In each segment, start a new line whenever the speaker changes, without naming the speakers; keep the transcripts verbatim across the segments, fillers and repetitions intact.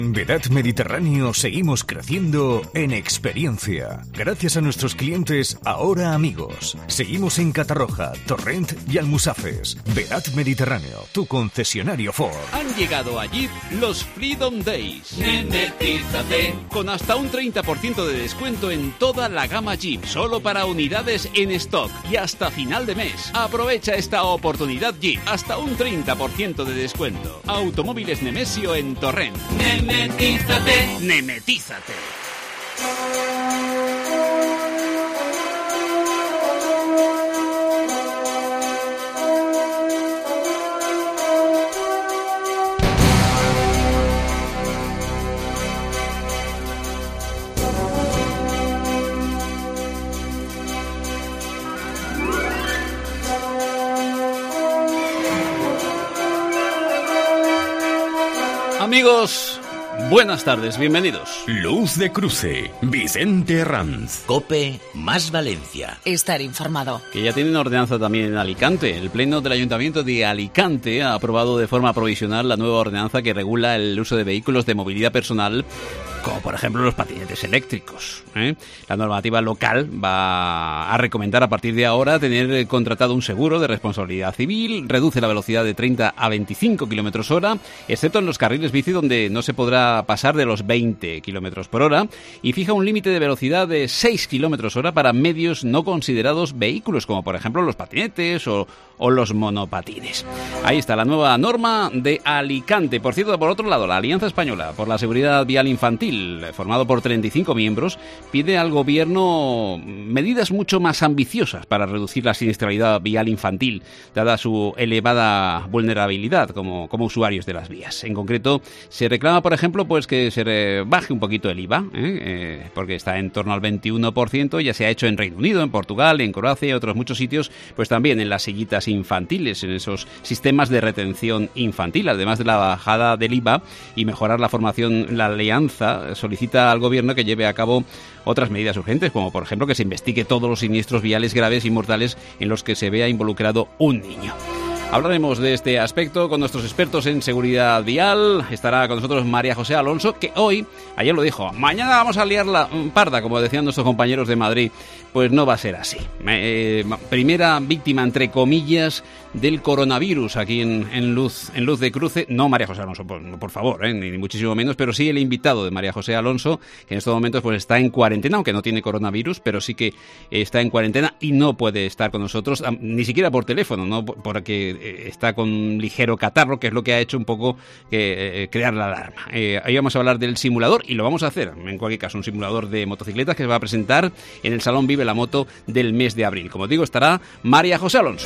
Vedat Mediterráneo seguimos creciendo en experiencia. Gracias a nuestros clientes, ahora amigos. Seguimos en Catarroja, Torrent y Almusafes. Vedat Mediterráneo, tu concesionario Ford.
Han llegado a Jeep los Freedom Days. Nemetízate. Con hasta un treinta por ciento de descuento en toda la gama Jeep. Solo para unidades en stock y hasta final de mes. Aprovecha esta oportunidad Jeep. Hasta un treinta por ciento de descuento. Automóviles Nemesio en Torrent. Nemetízate. Nemetízate. Amigos, buenas tardes, bienvenidos.
Luz de Cruce, Vicente Herranz.
COPE más Valencia.
Estar informado.
Que ya tienen ordenanza también en Alicante. El Pleno del Ayuntamiento de Alicante ha aprobado de forma provisional la nueva ordenanza que regula el uso de vehículos de movilidad personal, como por ejemplo los patinetes eléctricos, ¿eh? La normativa local va a recomendar a partir de ahora tener contratado un seguro de responsabilidad civil, reduce la velocidad de treinta a veinticinco kilómetros hora, excepto en los carriles bici donde no se podrá pasar de los veinte kilómetros por hora, y fija un límite de velocidad de seis kilómetros hora para medios no considerados vehículos, como por ejemplo los patinetes o, o los monopatines. Ahí está la nueva norma de Alicante. Por cierto, por otro lado, la Alianza Española por la Seguridad Vial Infantil, formado por treinta y cinco miembros, pide al gobierno medidas mucho más ambiciosas para reducir la siniestralidad vial infantil, dada su elevada vulnerabilidad como, como usuarios de las vías. En concreto, se reclama, por ejemplo, pues que se baje un poquito el I V A, ¿eh? Eh, porque está en torno al veintiuno por ciento, ya se ha hecho en Reino Unido, en Portugal, en Croacia y otros muchos sitios, pues también en las sillitas infantiles, en esos sistemas de retención infantil, además de la bajada del I V A y mejorar la formación. La alianza solicita al gobierno que lleve a cabo otras medidas urgentes, como por ejemplo que se investigue todos los siniestros viales graves y mortales en los que se vea involucrado un niño. Hablaremos de este aspecto con nuestros expertos en seguridad vial. Estará con nosotros María José Alonso, que hoy, ayer lo dijo, mañana vamos a liar la parda, como decían nuestros compañeros de Madrid. Pues no va a ser así. Eh, primera víctima, entre comillas, del coronavirus aquí en, en, Luz, en Luz de Cruce. No María José Alonso, por, por favor, eh, ni, ni muchísimo menos, pero sí el invitado de María José Alonso, que en estos momentos pues está en cuarentena, aunque no tiene coronavirus, pero sí que está en cuarentena y no puede estar con nosotros, ni siquiera por teléfono, ¿no? Porque está con ligero catarro, que es lo que ha hecho un poco eh, crear la alarma. Eh, ahí vamos a hablar del simulador, y lo vamos a hacer, en cualquier caso, un simulador de motocicletas que se va a presentar en el Salón Vive la Moto del mes de abril. Como digo, estará María José Alonso.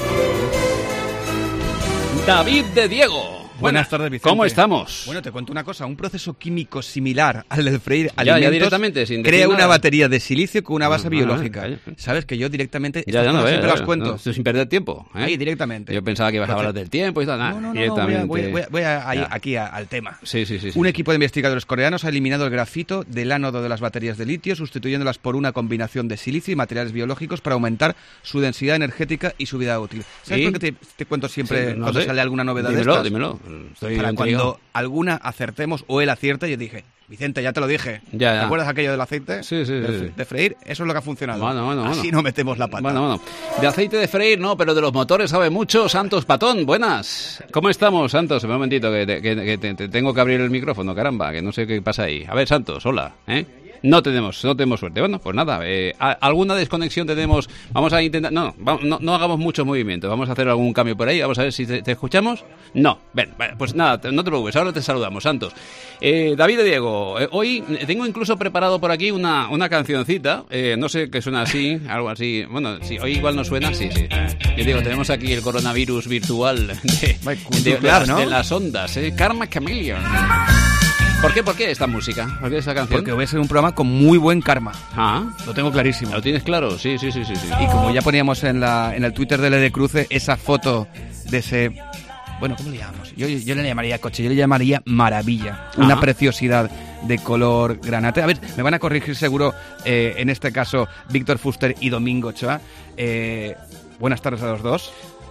David de Diego.
Buenas tardes, Vicente.
¿Cómo estamos?
Bueno, te cuento una cosa. Un proceso químico similar al de freír
ya,
alimentos
ya directamente, sin
crea una
nada.
batería de silicio con una base
Ah,
biológica.
vale.
Sabes que yo directamente
Ya, ya no,
siempre
eh,
las cuento.
no, sin perder tiempo. ¿eh?
Ahí, directamente.
Yo pensaba que ibas a hablar del tiempo y tal. Nada,
No, no, no,
directamente.
no, voy, a, voy, a, voy a, ahí, aquí a, al tema.
Sí, sí, sí, sí.
Un equipo de investigadores coreanos ha eliminado el grafito del ánodo de las baterías de litio, sustituyéndolas por una combinación de silicio y materiales biológicos para aumentar su densidad energética y su vida útil. ¿Sabes
¿Sí?
por qué te, te cuento siempre
Sí, no
cuando
sé.
sale alguna novedad
dímelo,
de estas?
Dímelo, Estoy
Para
intrigado.
cuando alguna acertemos o él acierte, yo dije, Vicente, ya te lo dije.
Ya, ya.
¿Te acuerdas aquello del aceite?
Sí, sí,
de,
sí, sí.
de freír, eso es lo que ha funcionado.
Bueno, bueno,
Así
bueno.
no metemos la pata.
Bueno, bueno. De aceite de freír, no, pero de los motores sabe mucho. Santos Patón, buenas. ¿Cómo estamos, Santos? Un momentito, que, te, que, que te, te tengo que abrir el micrófono, caramba, que no sé qué pasa ahí. A ver, Santos, hola, ¿eh? No tenemos, no tenemos suerte. Bueno, pues nada, eh, a, alguna desconexión tenemos. Vamos a intentar. No, va, no, no hagamos muchos movimientos. Vamos a hacer algún cambio por ahí. Vamos a ver si te, te escuchamos. No, ven, pues nada, no te preocupes. Ahora te saludamos, Santos. Eh, David de Diego, eh, hoy tengo incluso preparado por aquí una, una cancioncita. Eh, no sé qué suena así, algo así. Bueno, sí, hoy igual no suena, sí, sí. Yo digo, tenemos aquí el coronavirus virtual de, de, de, de, las, ¿no? de las ondas, eh, Karma Chameleon. ¿Por qué? ¿Por qué esta música? ¿Por qué esa canción?
Porque voy a ser un programa con muy buen karma.
Ah,
lo tengo clarísimo.
¿Lo tienes claro? Sí, sí, sí, sí, sí.
Y como ya poníamos en la en el Twitter de L de Cruce esa foto de ese... Bueno, ¿cómo le llamamos? Yo, yo le llamaría coche, yo le llamaría maravilla. Una
Ajá.
preciosidad de color granate. A ver, me van a corregir seguro, eh, en este caso, Víctor Fuster y Domingo Ochoa. Eh, buenas tardes a los dos.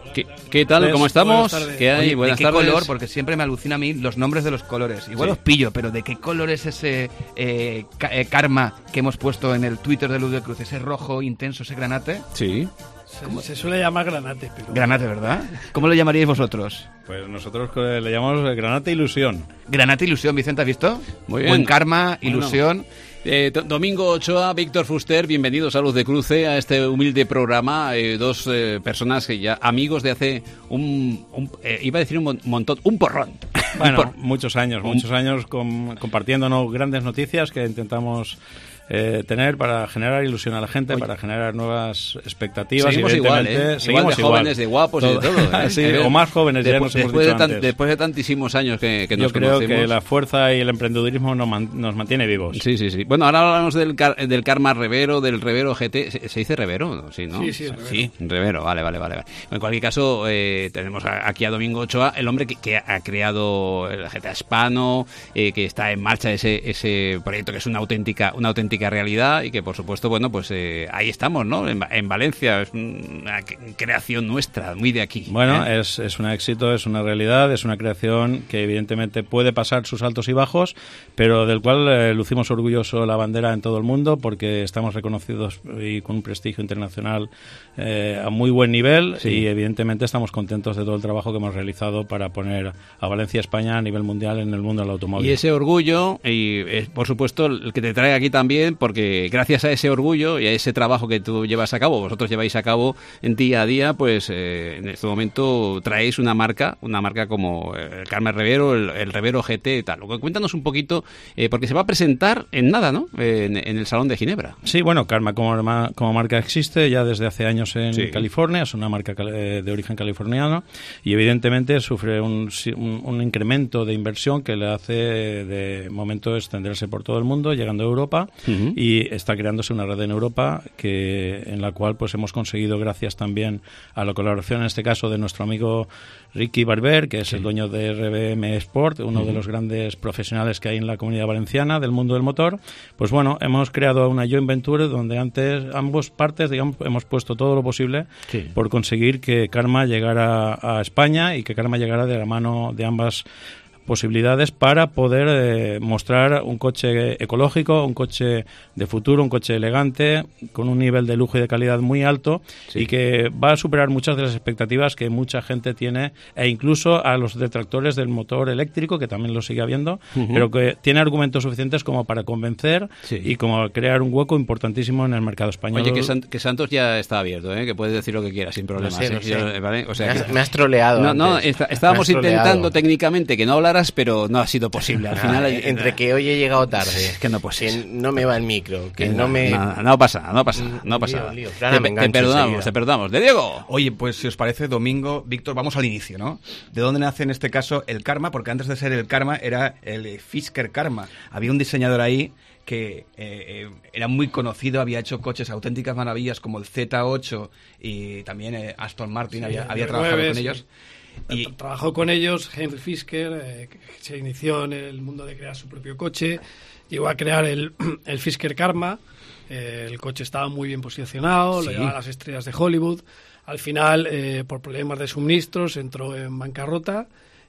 ¿Qué, ¿Qué tal? ¿Cómo estamos? ¿Qué hay?
Oye,
Buenas
¿de qué
tardes.
color? Porque siempre me alucina a mí los nombres de los colores. Igual
Sí.
os pillo, pero ¿de qué color es ese eh, ca- eh, karma que hemos puesto en el Twitter de Luz de Cruz? ¿Ese rojo intenso, ese granate?
Sí.
Se, se suele llamar granate, pero...
Granate, ¿verdad? ¿Cómo lo llamaríais vosotros?
Pues nosotros eh, le llamamos Granate Ilusión.
Granate, ilusión, Vicente, ¿has visto?
Muy bien.
Buen karma,
Bueno.
ilusión.
Eh, Do- Domingo Ochoa, Víctor Fuster, bienvenidos a Luz de Cruce, a este humilde programa. Eh, dos eh, personas que ya amigos de hace un, un- eh, iba a decir un mon- montón, un porrón.
Bueno,
Un por-
muchos años, muchos años com- compartiéndonos grandes noticias que intentamos eh, tener para generar ilusión a la gente, para generar nuevas expectativas.
Seguimos igual,
evidentemente.
¿eh?
Seguimos
igual de
igual.
jóvenes, de guapos y de todo. ¿eh?
Sí,
Eh,
o más jóvenes, ya
después,
nos hemos
después,
dicho
de tan-
antes.
después de tantísimos años que, que
Yo
nos
creo
conocemos.
que la fuerza y el emprendedurismo nos, man- nos mantiene vivos.
Sí, sí, sí. Bueno, ahora hablamos del, car- del karma revero, del revero G T. ¿Se, se dice revero? Sí, ¿no?
Sí, sí, revero.
Sí, revero, vale, vale, vale. vale. En cualquier caso, eh, tenemos a- aquí a Domingo Ochoa, el hombre que, que ha creado el G T A Hispano, eh, que está en marcha ese, ese proyecto que es una auténtica, una auténtica realidad y que, por supuesto, bueno, pues eh, ahí estamos, ¿no? En, en Valencia, es una c- creación nuestra, muy de aquí.
Bueno,
¿eh?
es, es un éxito, es una realidad, es una creación que evidentemente puede pasar sus altos y bajos, pero del cual eh, lucimos orgulloso la bandera en todo el mundo porque estamos reconocidos y con un prestigio internacional eh, a muy buen nivel
Sí.
y evidentemente estamos contentos de todo el trabajo que hemos realizado para poner a Valencia, España a nivel mundial en el mundo del automóvil.
Y ese orgullo, y es, por supuesto, el que te trae aquí también, porque gracias a ese orgullo y a ese trabajo que tú llevas a cabo, vosotros lleváis a cabo en día a día, pues eh, en este momento traéis una marca, una marca como el Carmen Revero, el, el Revero G T y tal. Cuéntanos un poquito, eh, porque se va a presentar en nada, ¿no? Eh, en, en el Salón de Ginebra.
Sí, bueno, Karma como, ma- como marca existe ya desde hace años en
Sí.
California, es una marca cal- eh, de origen californiano y evidentemente sufre un, si- un, un incremento de inversión que le hace de momento extenderse por todo el mundo, llegando a Europa
Ujú.
y está creándose una red en Europa que en la cual pues hemos conseguido gracias también a la colaboración en este caso de nuestro amigo Ricky Barber, que es el dueño de R B M Sport, uno
Ujú.
de los grandes profesionales que hay en la comunidad valenciana del mundo del motor. Pues bueno, hemos creado una joint venture donde antes ambos partes, digamos, hemos puesto todo lo posible
Sí.
por conseguir que Karma llegara a España y que Karma llegara de la mano de ambas posibilidades para poder eh, mostrar un coche ecológico, un coche de futuro, un coche elegante, con un nivel de lujo y de calidad muy alto
Sí.
y que va a superar muchas de las expectativas que mucha gente tiene e incluso a los detractores del motor eléctrico, que también lo sigue habiendo,
Ujú.
pero que tiene argumentos suficientes como para convencer
Sí.
y como crear un hueco importantísimo en el mercado español.
Oye, que, San- que Santos ya está abierto, ¿eh? Que puedes decir lo que quieras sin problemas.
sé, no
¿eh?
sé.
Yo, ¿vale? O sea,
Me has-
que-
me has troleado
No, no,
antes.
está- estábamos
Me has troleado.
intentando técnicamente que no hablaras, pero no ha sido posible. Al final,
Ah,
eh,
entre que hoy he llegado tarde,
Es que no puede ser.
que no me va el micro, que
que
no me...
nada, no pasa nada, no pasa nada, no
Un
pasa
lío,
nada.
un lío.
Te,
Ahora me
te
engancho
perdonamos,
enseguida.
te perdonamos. ¡De Diego!
Oye, pues si os parece, Domingo, Víctor, vamos al inicio, ¿no? ¿De dónde nace en este caso el karma? Porque antes de ser el karma era el Fisker Karma. Había un diseñador ahí que eh, eh, era muy conocido, había hecho coches auténticas maravillas como el Z ocho y también eh, Aston Martin,
Sí,
había,
el
había
nueve,
trabajado con
sí.
ellos. Y
Tra- Trabajó con ellos Henry Fisker, eh, que se inició en el mundo de crear su propio coche, llegó a crear el, el Fisker Karma, eh, el coche estaba muy bien posicionado,
Sí.
lo llevaba a las estrellas de Hollywood, al final eh, por problemas de suministros entró en bancarrota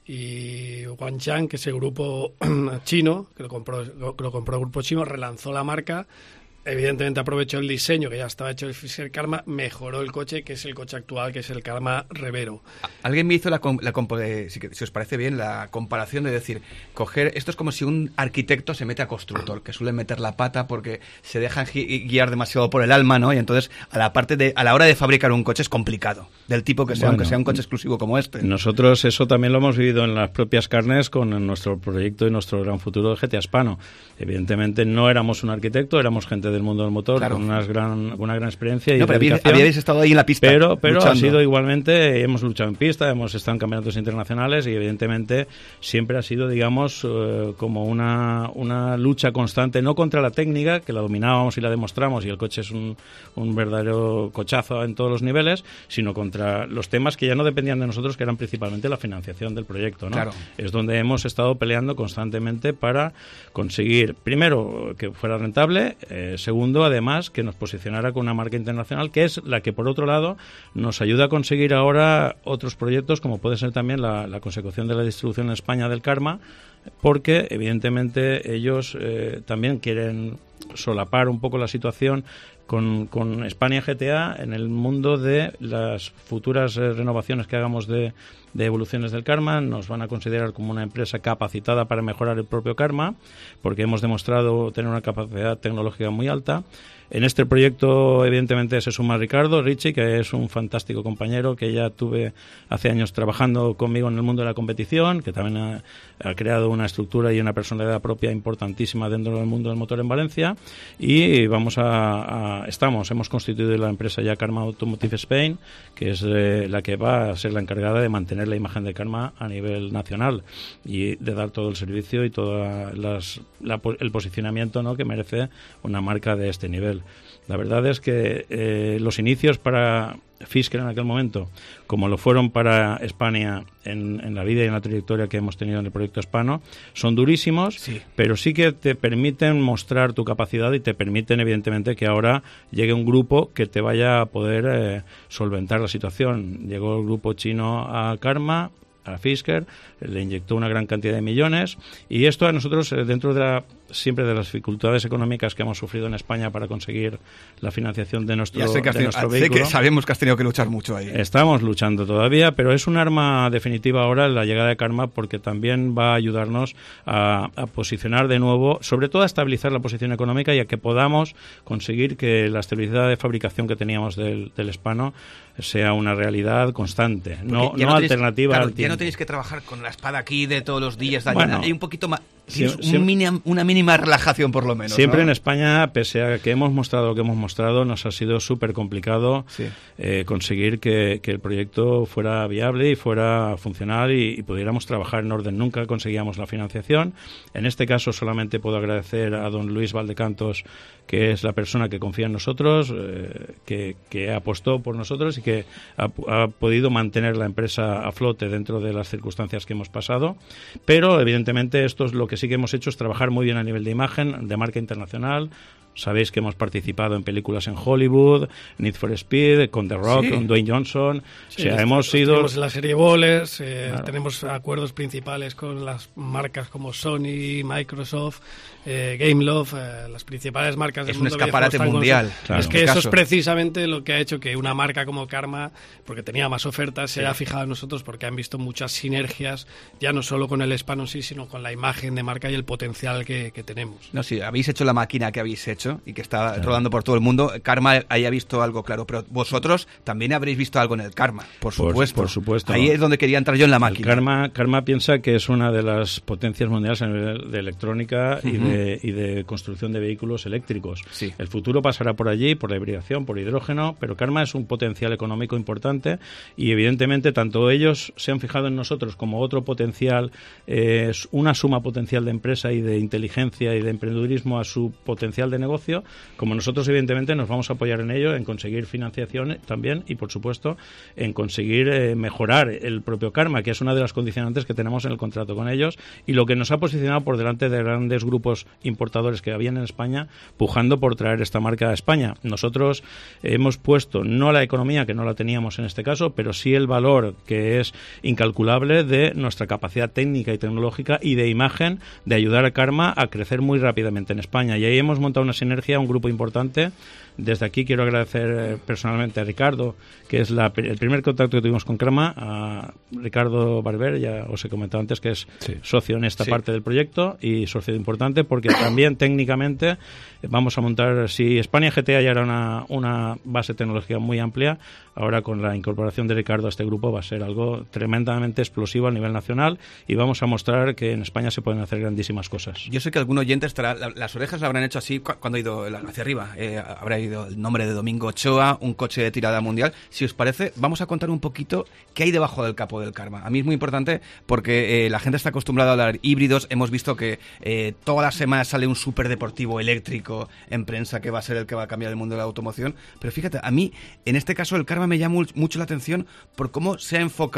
y Wanchang, que es el grupo chino, que lo compró, lo, lo compró el grupo chino, relanzó la marca. Evidentemente aprovechó el diseño que ya estaba hecho el Fisker Karma, mejoró el coche, que es el coche actual, que es el Karma Revero.
alguien me hizo la, com- la compo- eh, si, que- si os parece bien, la comparación de decir, coger, esto es como si un arquitecto se mete a constructor, que suele meter la pata porque se dejan gui- guiar demasiado por el alma, ¿no? Y entonces a la parte de, a la hora de fabricar un coche es complicado, del tipo que sea,
Bueno,
aunque sea un coche exclusivo como este.
Nosotros eso también lo hemos vivido en las propias carnes con nuestro proyecto y nuestro gran futuro de G T A Hispano. Evidentemente no éramos un arquitecto, éramos gente del mundo del motor
Claro.
con unas gran, una gran experiencia y
No, pero habéis,
dedicación.
habíais estado ahí en la pista.
Pero, pero ha
luchando.
sido igualmente, hemos luchado en pista, hemos estado en campeonatos internacionales y evidentemente siempre ha sido, digamos, eh, como una, una lucha constante, no contra la técnica, que la dominábamos y la demostramos y el coche es un, un verdadero cochazo en todos los niveles, sino contra los temas que ya no dependían de nosotros, que eran principalmente la financiación del proyecto, ¿no?
Claro.
Es donde hemos estado peleando constantemente para conseguir, primero, que fuera rentable, eh, segundo, además, que nos posicionara con una marca internacional, que es la que, por otro lado, nos ayuda a conseguir ahora otros proyectos, como puede ser también la, la consecución de la distribución en España del Karma, porque, evidentemente, ellos eh, también quieren solapar un poco la situación con, con España G T A en el mundo de las futuras eh, renovaciones que hagamos de, de evoluciones del Karma. Nos van a considerar como una empresa capacitada para mejorar el propio Karma, porque hemos demostrado tener una capacidad tecnológica muy alta. En este proyecto, evidentemente, se suma Ricardo Ricci, que es un fantástico compañero que ya tuve hace años trabajando conmigo en el mundo de la competición, que también ha, ha creado una estructura y una personalidad propia importantísima dentro del mundo del motor en Valencia. Y vamos a, a estamos, hemos constituido la empresa ya Karma Automotive Spain, que es eh, la que va a ser la encargada de mantener la imagen de Karma a nivel nacional y de dar todo el servicio y todo las, la, el posicionamiento, ¿no?, que merece una marca de este nivel. La verdad es que eh, los inicios para Fisker en aquel momento, como lo fueron para España en, en la vida y en la trayectoria que hemos tenido en el proyecto hispano, son durísimos, sí. pero sí que te permiten mostrar tu capacidad y te permiten, evidentemente, que ahora llegue un grupo que te vaya a poder eh, solventar la situación. Llegó el grupo chino a Karma, a Fisker, le inyectó una gran cantidad de millones, y esto a nosotros, dentro de la siempre de las dificultades económicas que hemos sufrido en España para conseguir la financiación de nuestro,
ya sé que
de
tenido,
nuestro
sé
vehículo.
Que sabemos que has tenido que luchar mucho ahí.
Estamos luchando todavía, pero es un arma definitiva ahora la llegada de Karma, porque también va a ayudarnos a, a posicionar de nuevo, sobre todo a estabilizar la posición económica y a que podamos conseguir que la estabilidad de fabricación que teníamos del, del hispano sea una realidad constante, no, no, no tenéis, alternativa
claro,
al tiempo.
Ya no tenéis que trabajar con la espada aquí de todos los días,
bueno,
hay un poquito más,
sí,
un
sí,
mínima, una mínima relajación por lo menos.
Siempre,
¿no?
En España, pese a que hemos mostrado lo que hemos mostrado, nos ha sido súper complicado sí. eh, conseguir que, que el proyecto fuera viable y fuera funcional y, y pudiéramos trabajar en orden. Nunca conseguíamos la financiación. En este caso solamente puedo agradecer a don Luis Valdecantos, que es la persona que confía en nosotros, eh, que, que apostó por nosotros y que ha, ha podido mantener la empresa a flote dentro de las circunstancias que hemos pasado. Pero, evidentemente, esto es lo que sí que hemos hecho, es trabajar muy bien a nivel de imagen, de marca internacional. Sabéis que hemos participado en películas en Hollywood, Need for Speed, con The Rock, sí. con Dwayne Johnson.
Sí,
o sea, hemos sido...
Tenemos en la serie Bowlers, eh,
claro.
tenemos acuerdos principales con las marcas como Sony, Microsoft, eh, Gameloft, eh, las principales marcas del
es
mundo.
Es un escaparate mundial.
Claro.
Es que eso es precisamente lo que ha hecho que una marca como Karma, porque tenía más ofertas, se sí. haya fijado en nosotros, porque han visto muchas sinergias, ya no solo con el hispano en sí, sino con la imagen de marca y el potencial que, que tenemos.
No, sí, habéis hecho la máquina que habéis hecho y que está claro. rodando por todo el mundo. Karma haya visto algo claro, pero vosotros también habréis visto algo en el Karma, por supuesto.
Por, por supuesto.
Ahí es donde quería entrar yo en la máquina.
El Karma, Karma piensa que es una de las potencias mundiales a nivel de electrónica uh-huh. y, de, y de construcción de vehículos eléctricos.
Sí.
El futuro pasará por allí, por la hibridación, por hidrógeno, pero Karma es un potencial económico importante y, evidentemente, tanto ellos se han fijado en nosotros como otro potencial, eh, una suma potencial de empresa y de inteligencia y de emprendedurismo a su potencial de negocio, como nosotros, evidentemente, nos vamos a apoyar en ello, en conseguir financiación también y, por supuesto, en conseguir eh, mejorar el propio Karma, que es una de las condicionantes que tenemos en el contrato con ellos y lo que nos ha posicionado por delante de grandes grupos importadores que habían en España, pujando por traer esta marca a España. Nosotros hemos puesto no la economía, que no la teníamos en este caso, pero sí el valor, que es incalculable, de nuestra capacidad técnica y tecnológica y de imagen, de ayudar a Karma a crecer muy rápidamente en España. Y ahí hemos montado una sinergia, un grupo importante. Desde aquí quiero agradecer eh, personalmente a Ricardo, que es la, el primer contacto que tuvimos con Karma, a Ricardo Barber, ya os he comentado antes que es sí. socio en esta sí. parte del proyecto y socio importante, porque también técnicamente vamos a montar, si España G T A ya era una, una base tecnológica muy amplia, ahora con la incorporación de Ricardo a este grupo va a ser algo tremendamente explosivo a nivel nacional y vamos a mostrar que en España se pueden hacer grandísimas cosas.
Yo sé que algún oyente estará, la, las orejas la habrán hecho así cuando ha ido hacia arriba, eh, habrá ido el nombre de Domingo Ochoa, un coche de tirada mundial. Si os parece, vamos a contar un poquito qué hay debajo del capó del Karma. A mí es muy importante porque eh, la gente está acostumbrada a hablar híbridos. Hemos visto que eh, todas las semanas sale un superdeportivo eléctrico en prensa que va a ser el que va a cambiar el mundo de la automoción. Pero fíjate, a mí, en este caso, el Karma me llama mucho la atención por cómo se ha enfocado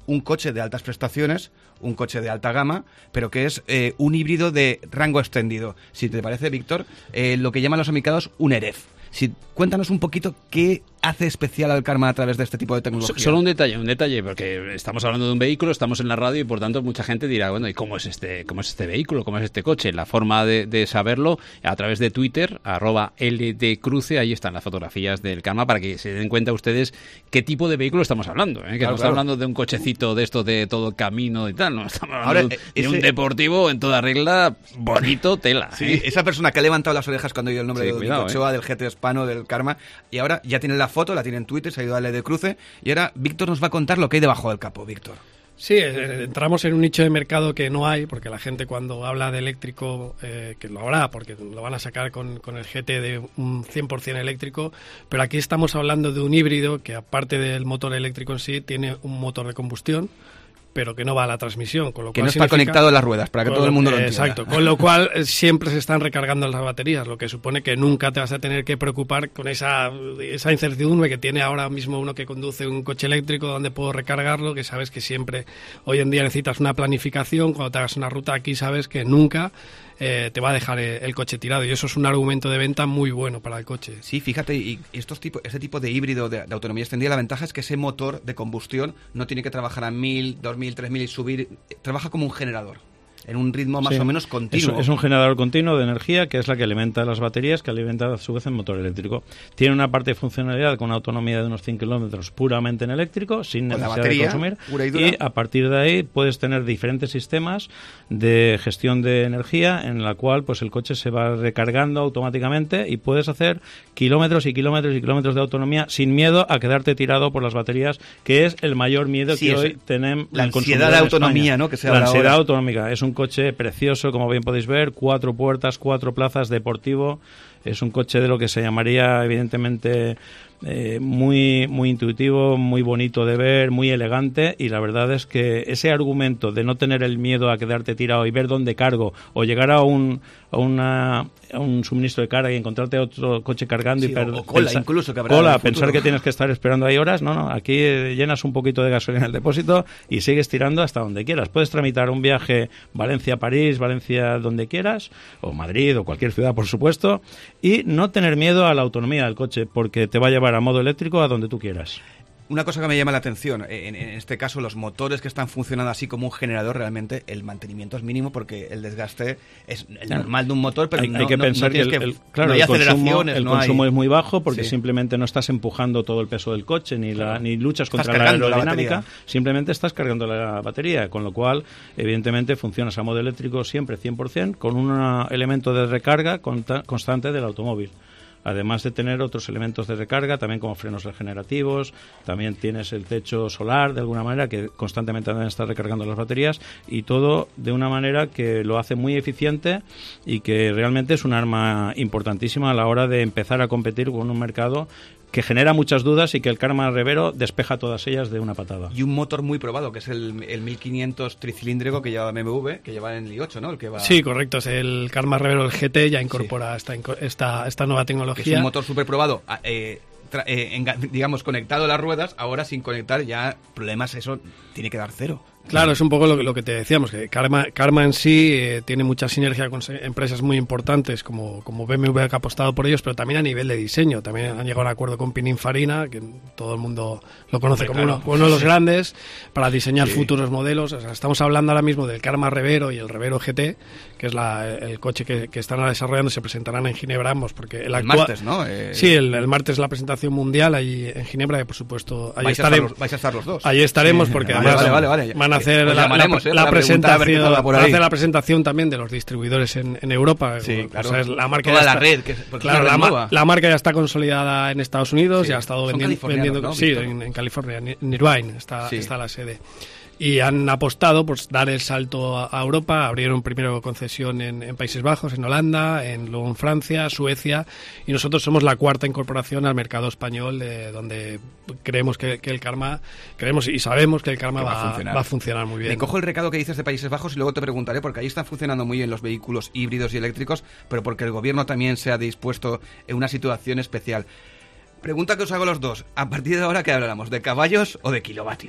un coche de altas prestaciones, un coche de alta gama, pero que es eh, un híbrido de rango extendido. Si te parece, Víctor, eh, lo que llaman los amicados un E R E F. Si, cuéntanos un poquito qué hace especial al Karma a través de este tipo de tecnología.
Solo un detalle, un detalle, porque estamos hablando de un vehículo, estamos en la radio y por tanto mucha gente dirá, bueno, ¿y cómo es este, cómo es este vehículo? ¿Cómo es este coche? La forma de, de saberlo a través de Twitter, arroba ldcruce, ahí están las fotografías del Karma para que se den cuenta ustedes qué tipo de vehículo estamos hablando, ¿eh? Que
claro,
no estamos
claro.
hablando de un cochecito de estos de todo camino y tal, no, estamos hablando
Ahora,
de,
ese...
de un deportivo en toda regla, bonito, tela.
Sí,
¿eh?
esa persona que ha levantado las orejas cuando oye el nombre
Sí,
de
cuidado,
Ochoa,
¿eh?
del G T Hispano, del Karma, y ahora ya tiene la foto, la tiene en Twitter, se ha ido a L D Cruce, y ahora Víctor nos va a contar lo que hay debajo del capó, Víctor.
Sí, eh, entramos en un nicho de mercado que no hay, porque la gente cuando habla de eléctrico, eh, que lo habrá, porque lo van a sacar con, con el G T de un cien por ciento eléctrico, pero aquí estamos hablando de un híbrido que aparte del motor eléctrico en sí, tiene un motor de combustión, pero que no va a la transmisión, con lo
que
cual
no está conectado a las ruedas, para que todo el mundo lo, lo entienda.
Exacto, con lo cual eh, siempre se están recargando las baterías, lo que supone que nunca te vas a tener que preocupar con esa, esa incertidumbre que tiene ahora mismo uno que conduce un coche eléctrico, donde puedo recargarlo, que sabes que siempre, hoy en día necesitas una planificación, cuando te hagas una ruta aquí sabes que nunca eh, te va a dejar el, el coche tirado, y eso es un argumento de venta muy bueno para el coche.
Sí, fíjate, y estos tipo, este tipo de híbrido de, de autonomía extendida, la ventaja es que ese motor de combustión no tiene que trabajar a mil, dos mil, tres mil y subir, trabaja como un generador, en un ritmo más
sí,
o menos continuo.
Es, es un generador continuo de energía que es la que alimenta las baterías, que alimenta a su vez el motor eléctrico. Tiene una parte de funcionalidad con una autonomía de unos cien kilómetros puramente en eléctrico, sin
con
necesidad
batería,
de consumir.
Pura y, dura.
Y a partir de ahí puedes tener diferentes sistemas de gestión de energía en la cual pues el coche se va recargando automáticamente y puedes hacer kilómetros y kilómetros y kilómetros de autonomía sin miedo a quedarte tirado por las baterías, que es el mayor miedo
sí,
que
es
hoy tenemos.
la ansiedad de autonomía, ¿no? Que se
la
habla
ansiedad
ahora.
autonómica. Es un coche precioso, como bien podéis ver, cuatro puertas, cuatro plazas, deportivo. Es un coche de lo que se llamaría, evidentemente, eh, muy, muy intuitivo, muy bonito de ver, muy elegante, y la verdad es que ese argumento de no tener el miedo a quedarte tirado y ver dónde cargo, o llegar a un, a una, a un suministro de carga y encontrarte otro coche cargando
Sí,
y per-
o cola,
pensa-
incluso, que habrá en
cola,
el futuro.
pensar que tienes que estar esperando ahí horas, no, no, aquí eh, llenas un poquito de gasolina en el depósito y sigues tirando hasta donde quieras. Puedes tramitar un viaje Valencia-París, Valencia donde quieras, o Madrid, o cualquier ciudad, por supuesto, y no tener miedo a la autonomía del coche, porque te va a llevar a modo eléctrico a donde tú quieras.
Una cosa que me llama la atención, en, en este caso los motores que están funcionando así como un generador, realmente el mantenimiento es mínimo porque el desgaste es el normal de un motor, pero
hay,
no,
hay que
no-
pensar
no
que,
tienes
el,
que
el- claro,
no hay
el consumo,
aceleraciones,
el
no
consumo
hay...
es muy bajo porque
Sí.
simplemente no estás empujando todo el peso del coche ni, la,
Claro.
ni luchas
Estás
contra la
cargando la
aerodinámica,
batería.
simplemente estás cargando la batería, con lo cual evidentemente funcionas a modo eléctrico siempre cien por ciento con un elemento de recarga conta- constante del automóvil. Además de tener otros elementos de recarga, también como frenos regenerativos, también tienes el techo solar, de alguna manera, que constantemente también está recargando las baterías, y todo de una manera que lo hace muy eficiente y que realmente es un arma importantísima a la hora de empezar a competir con un mercado que genera muchas dudas y que el Karma Revero despeja todas ellas de una patada.
Y un motor muy probado, que es el, el mil quinientos tricilíndrico que lleva B M W, que lleva en el i ocho, ¿no? El que va...
Sí, correcto, es el Karma Revero, el G T, ya incorpora esta, inco- esta, esta nueva tecnología.
Que es un motor súper probado, eh, tra- eh, enga- digamos, conectado a las ruedas, ahora sin conectar ya problemas, eso tiene que dar cero.
Claro, es un poco lo, que- lo que te decíamos, que Karma, Karma en sí eh, tiene mucha sinergia con se- empresas muy importantes como, como B M W, que ha apostado por ellos, pero también a nivel de diseño. También han llegado a un acuerdo con Pininfarina, que todo el mundo lo conoce como, uno, como uno de los grandes, para diseñar futuros modelos. O sea, estamos hablando ahora mismo del Karma Revero y el Revero G T, que es la, el coche que, que están desarrollando, se presentarán en Ginebra ambos, porque el,
El
actual-
martes, ¿no? Eh,
Sí, el, el martes la presentación mundial allí en Ginebra, que por supuesto allí
vais, a estar
estaremos.
los, vais a estar los dos.
Allí estaremos porque
Vale,
además
vale, vale, vale.
van a hacer
Os
la,
llamaremos,
la-
eh,
la
para preguntar a ver qué
presentación,
tal va por
van a
ahí.
hacer la presentación también de los distribuidores en, en Europa.
Sí,
O
claro.
sea, es la marca
Toda
ya
la
está-
red, que es- porque
claro,
es una
la,
red
ma-
nueva.
la marca ya está consolidada en Estados Unidos,
Sí.
ya ha estado
Son
vendiendo,
californianos,
vendiendo
¿no,
sí,
Víctor?
en, en California, en en Irvine está,
Sí.
está la sede. Y han apostado por dar el salto a, a Europa. Abrieron primero concesión en, en Países Bajos, en Holanda, en, luego en Francia, Suecia, y nosotros somos la cuarta incorporación al mercado español, eh, donde creemos que, que el Karma, creemos y sabemos que el Karma
Que va
va,
a funcionar.
va a funcionar muy bien.
Me cojo el recado que dices de Países Bajos y luego te preguntaré, porque ahí están funcionando muy bien los vehículos híbridos y eléctricos, pero porque el gobierno también se ha dispuesto en una situación especial. Pregunta que os hago los dos. A partir de ahora, ¿qué hablamos? ¿De caballos o de kilovatios?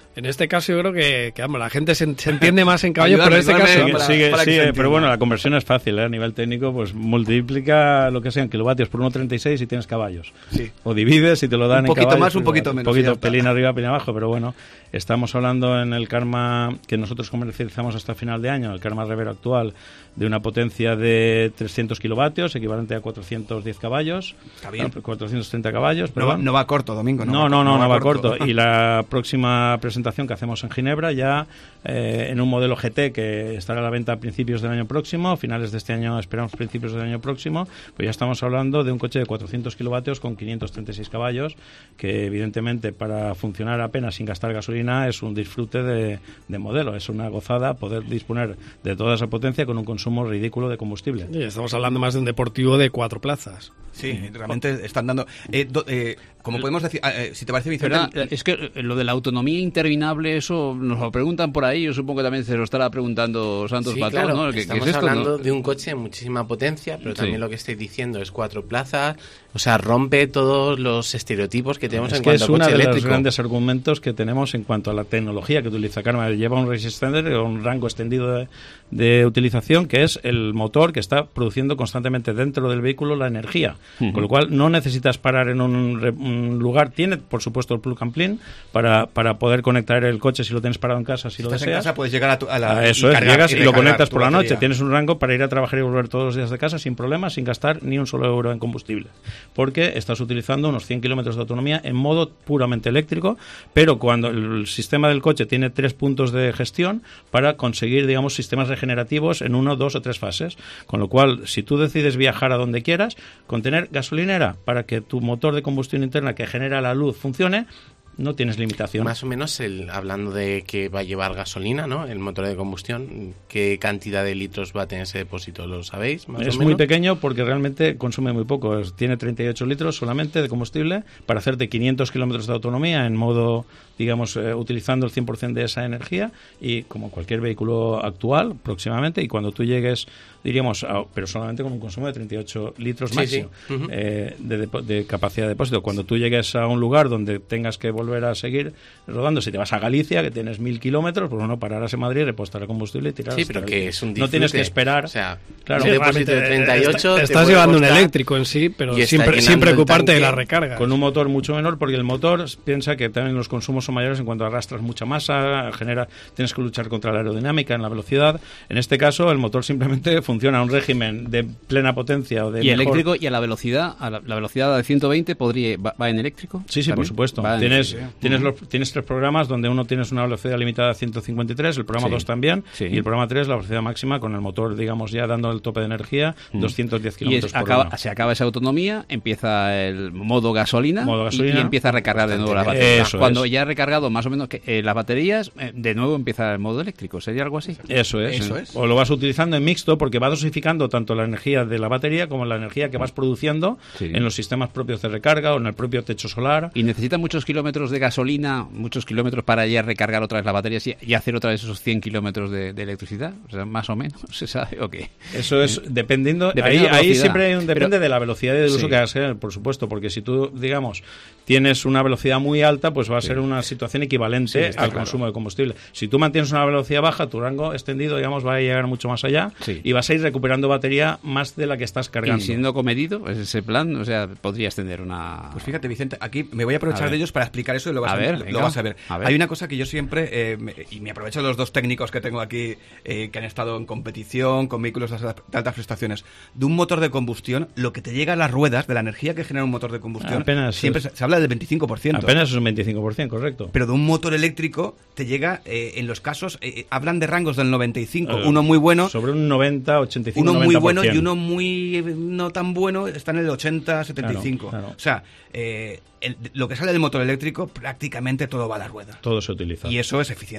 En este caso yo creo que, que vamos, la gente se, se entiende más en caballos, pero en este caso...
Sigue,
para-
sigue,
para que
sigue,
se
pero bueno,
entienda.
la conversión es fácil, ¿eh? A nivel técnico, pues multiplica lo que sean kilovatios por uno coma treinta y seis y tienes caballos.
Sí.
O divides y te lo dan
Un
en
poquito
caballos.
más, un poquito menos,
Un poquito,
ya está.
pelín arriba, pelín abajo, pero bueno, estamos hablando en el Karma que nosotros comercializamos hasta final de año, el Karma Revero actual, de una potencia de trescientos kilovatios, equivalente a cuatrocientos diez caballos.
Está bien.
No, cuatrocientos treinta caballos,
No, va-
perdón.
no va corto, Domingo.
No, no, no, no va corto. Y la próxima presentación que hacemos en Ginebra, ya eh, en un modelo G T que estará a la venta a principios del año próximo, finales de este año, esperamos principios del año próximo, pues ya estamos hablando de un coche de cuatrocientos kilovatios con quinientos treinta y seis caballos, que evidentemente para funcionar apenas sin gastar gasolina es un disfrute de, de modelo, es una gozada poder disponer de toda esa potencia con un consumo ridículo de combustible.
Sí, estamos hablando más de un deportivo de cuatro plazas.
Sí, realmente están dando... Eh, do- eh, como podemos decir, eh, si te parece, Vicente...
¿Verdad? Es que lo de la autonomía interminable, eso nos lo preguntan por ahí. Yo supongo que también se lo estará preguntando Santos
Sí,
Patón,
claro,
¿no? ¿Qué- qué
estamos
es esto,
hablando
no?
de un coche de muchísima potencia, pero
Sí.
también lo que estáis diciendo es cuatro plazas, o sea, rompe todos los estereotipos que tenemos
Es
en
que
cuanto
es
a
uno
coche
de los
eléctrico.
grandes argumentos que tenemos en cuanto a la tecnología que utiliza Karma. Lleva un range extender, un rango extendido de, de utilización, que es el motor que está produciendo constantemente dentro del vehículo la energía.
Ujú.
Con lo cual no necesitas parar en un, re- un lugar. Tiene, por supuesto, el plug and play para, para poder conectar el coche si lo tienes parado en casa, si,
Si
lo
estás en
deseas.
casa, puedes llegar a, tu, a la...
Ah, eso
y
es,
cargar
llegas y, lo
recargar
conectas
tu
por la
batería.
noche. Tienes un rango para ir a trabajar y volver todos los días de casa sin problemas, sin gastar ni un solo euro en combustible. Porque estás utilizando unos cien kilómetros de autonomía en modo puramente eléctrico, pero cuando el sistema del coche tiene tres puntos de gestión para conseguir, digamos, sistemas regenerativos en uno, dos o tres fases. Con lo cual, si tú decides viajar a donde quieras, con tener gasolinera para que tu motor de combustión interna que genera la luz funcione, no tienes limitación.
Más o menos, el, hablando de que va a llevar gasolina, ¿no? El motor de combustión, ¿qué cantidad de litros va a tener ese depósito? ¿Lo sabéis? Más
Es
o
muy
menos?
pequeño porque realmente consume muy poco. Es- Tiene treinta y ocho litros solamente de combustible para hacerte quinientos kilómetros de autonomía en modo, digamos, eh, utilizando el cien por ciento de esa energía, y como cualquier vehículo actual próximamente, y cuando tú llegues, diríamos, a- pero solamente con un consumo de treinta y ocho litros
Sí,
máximo
sí. Ujú.
eh, de, depo- de capacidad de depósito. Cuando tú llegues a un lugar donde tengas que volver a seguir rodando, si te vas a Galicia, que tienes mil kilómetros, pues bueno, pararás en Madrid, repostar el combustible y tirar.
Sí,
hasta
pero que
Galicia.
es un
No tienes
disfrute.
que esperar.
O sea,
Claro.
un
Sí,
depósito de
realmente,
treinta y ocho...
est-
te
Estás
puede
llevando un
costar-
eléctrico en sí, pero
y está
sin, pre-
llenando
sin
el
preocuparte de
tanque
la recarga.
Con un motor mucho menor, porque el motor piensa que también los consumos son mayores en cuanto arrastras mucha masa, genera, tienes que luchar contra la aerodinámica en la velocidad. En este caso, el motor simplemente funciona a un régimen de plena potencia o de
Y
mejor-
eléctrico, y a la velocidad, a la, la velocidad de ciento veinte, podría, va, va en eléctrico.
Sí, sí, por
¿También?
supuesto.
Va en-
Tienes,
sí, sí.
tienes,
Ujú.
los, tienes tres programas donde uno tienes una velocidad limitada a ciento cincuenta y tres, el programa
Sí.
dos también,
Sí.
y el programa tres la velocidad máxima con el motor, digamos, ya dando el tope de energía,
Mm.
doscientos diez
Y
kilómetros
es-
por
acaba-
hora.
se acaba esa autonomía, empieza el modo gasolina,
Modo
y-
gasolina.
Y, empieza a recargar de nuevo las baterías.
Eso
Cuando
es.
ya ha recargado más o menos que, eh, las baterías, eh, de nuevo empieza el modo eléctrico. ¿Sería algo así?
Eso es.
Eso es.
O lo vas utilizando en mixto porque va dosificando tanto la energía de la batería como la energía que vas produciendo
Sí.
en los sistemas propios de recarga o en el propio techo solar.
¿Y necesita muchos kilómetros de gasolina, muchos kilómetros para ya recargar otra vez las baterías y, y hacer otra vez esos cien kilómetros de, de electricidad? O sea, más o menos, ¿se sabe o qué?
Eso es dependiendo.
Dependiendo
ahí,
de la
ahí
velocidad.
siempre hay un- depende
Pero-
de la velocidad y del uso
Sí.
que hagas, eh, por supuesto, porque si tú, digamos, tienes una velocidad muy alta, pues va a ser una situación equivalente
Sí, está
al
claro.
consumo de combustible. Si tú mantienes una velocidad baja, tu rango extendido, digamos, va a llegar mucho más allá
Sí.
y vas a ir recuperando batería más de la que estás cargando.
Y siendo comedido, es ese plan, o sea, podría extender una...
Pues fíjate, Vicente, aquí me voy a aprovechar
A ver.
de ellos para explicar eso y lo vas
A
a,
ver,
lo
venga.
vas a ver.
A ver.
Hay una cosa que yo siempre, eh, me- y me aprovecho de los dos técnicos que tengo aquí, eh, que han estado en competición con vehículos de altas- de altas prestaciones, de un motor de combustión, lo que te llega a las ruedas, de la energía que genera un motor de combustión,
Apenas
siempre
es-
se, se habla del veinticinco por ciento.
Apenas es un veinticinco por ciento, correcto.
Pero de un motor eléctrico te llega, eh, en los casos, eh, hablan de rangos del noventa y cinco,
Eh,
uno muy bueno,
Sobre un noventa, ochenta y cinco,
uno muy
noventa por
bueno y
ciento.
uno muy eh, no tan bueno está en el ochenta, setenta y cinco.
Claro, claro.
O sea, eh, el- lo que sale del motor eléctrico prácticamente todo va a la rueda.
Todo se utiliza.
Y eso es eficiencia.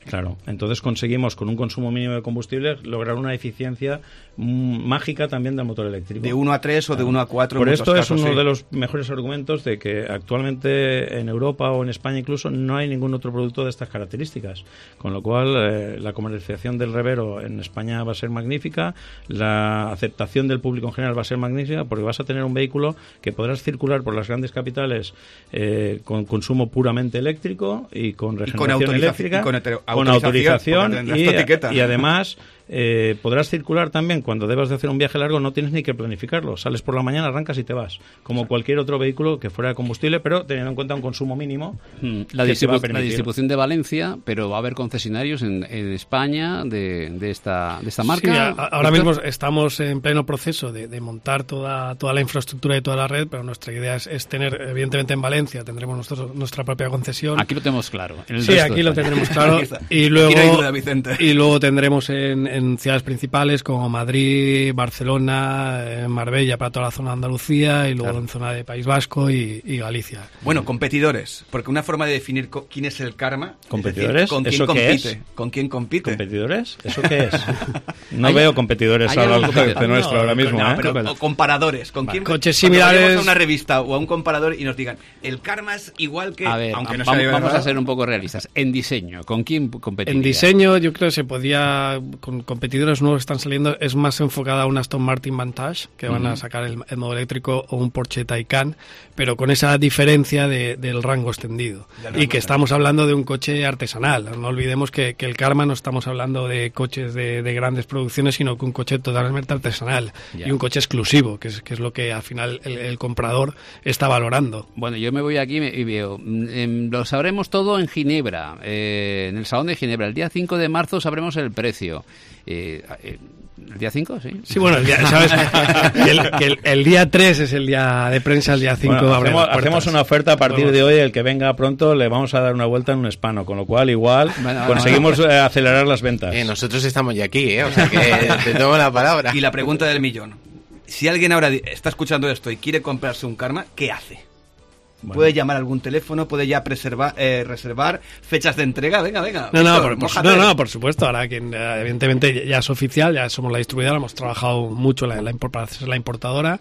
Claro, entonces conseguimos con un consumo mínimo de combustible lograr una eficiencia mm, mágica también del motor eléctrico.
De uno a tres o de uno a cuatro.
Por
en
esto
muchos
es
casos,
uno
sí.
de los mejores argumentos de que actualmente en Europa o en España incluso no hay ningún otro producto de estas características. Con lo cual eh, la comercialización del Revero en España va a ser magnífica, la aceptación del público en general va a ser magnífica porque vas a tener un vehículo que podrás circular por las grandes capitales eh, con consumo puramente eléctrico y con regeneración
y con
eléctrica,
y con, hetero,
con autorización,
autorización
y, y además eh, podrás circular también cuando debas de hacer un viaje largo, no tienes ni que planificarlo, sales por la mañana, arrancas y te vas, como cualquier otro vehículo que fuera de combustible, pero teniendo en cuenta un consumo mínimo.
Hmm. La, distribu la distribución de Valencia, pero va a haber concesionarios en, en España de, de, esta, de esta marca.
Sí, a, ahora mismo estamos en pleno proceso de, de montar toda, toda la infraestructura y toda la red, pero nuestra idea es, es tener, evidentemente en Valencia tendremos nosotros, nuestra propia concesión.
Aquí lo tenemos claro. En el
sí, aquí lo tendremos claro. y, luego,
aquí no hay duda, Vicente.
y luego tendremos en, en ciudades principales como Madrid, Barcelona, Marbella para toda la zona de Andalucía y luego claro. en zona de País Vasco y, y Galicia.
Bueno, competidores, porque una forma de definir co quién es el karma.
¿Competidores?
Es decir, ¿con quién
¿Eso
compite?
qué es?
¿Con quién compite?
¿Competidores? ¿Eso qué es? No veo competidores al alcance
no,
nuestro
no,
ahora mismo.
No,
¿eh?
pero o comparadores. ¿Con quién?
Coches
Cuando
similares.
vayamos a una revista o a un comparador y nos digan, el karma es igual que.
A ver,
aunque no
vamos,
sea
vamos
verdad,
a ser un poco realistas. En diseño, ¿con quién competiría?
En diseño, yo creo que se podía, con competidores nuevos que están saliendo, es más enfocada a un Aston Martin Vantage, que van uh-huh. a sacar el, el modo eléctrico, o un Porsche Taycan, pero con esa diferencia de, del rango extendido. Y que estamos hablando de un coche artesanal. No olvidemos que, que el Karma no estamos hablando de coches de, de grandes producciones, sino que un coche totalmente artesanal yeah. y un coche exclusivo, que es, que es lo que al final el, el comprador está valorando.
Bueno, yo me voy aquí y veo, eh, lo sabremos todo en Ginebra, eh, en el Salón de Ginebra. El día cinco de marzo sabremos el precio. Eh, eh, ¿El día cinco? Sí.
Sí, bueno, el día, ¿sabes? que el, que el, el día tres es el día de prensa, el día cinco
bueno,
abre
hacemos,
las puertas.
Hacemos una oferta a partir de hoy, el que venga pronto le vamos a dar una vuelta en un hispano, con lo cual igual bueno, conseguimos bueno. Eh, acelerar las ventas.
Eh, nosotros estamos ya aquí, ¿eh? O sea que te tomo la palabra.
Y la pregunta del millón. Si alguien ahora está escuchando esto y quiere comprarse un Karma, ¿qué hace? Bueno. Puede llamar a algún teléfono, puede ya preservar, eh, reservar fechas de entrega. Venga, venga.
No, no, por, por, no, no, por supuesto. Ahora, que evidentemente ya es oficial, ya somos la distribuidora, hemos trabajado mucho la, la, para ser la importadora.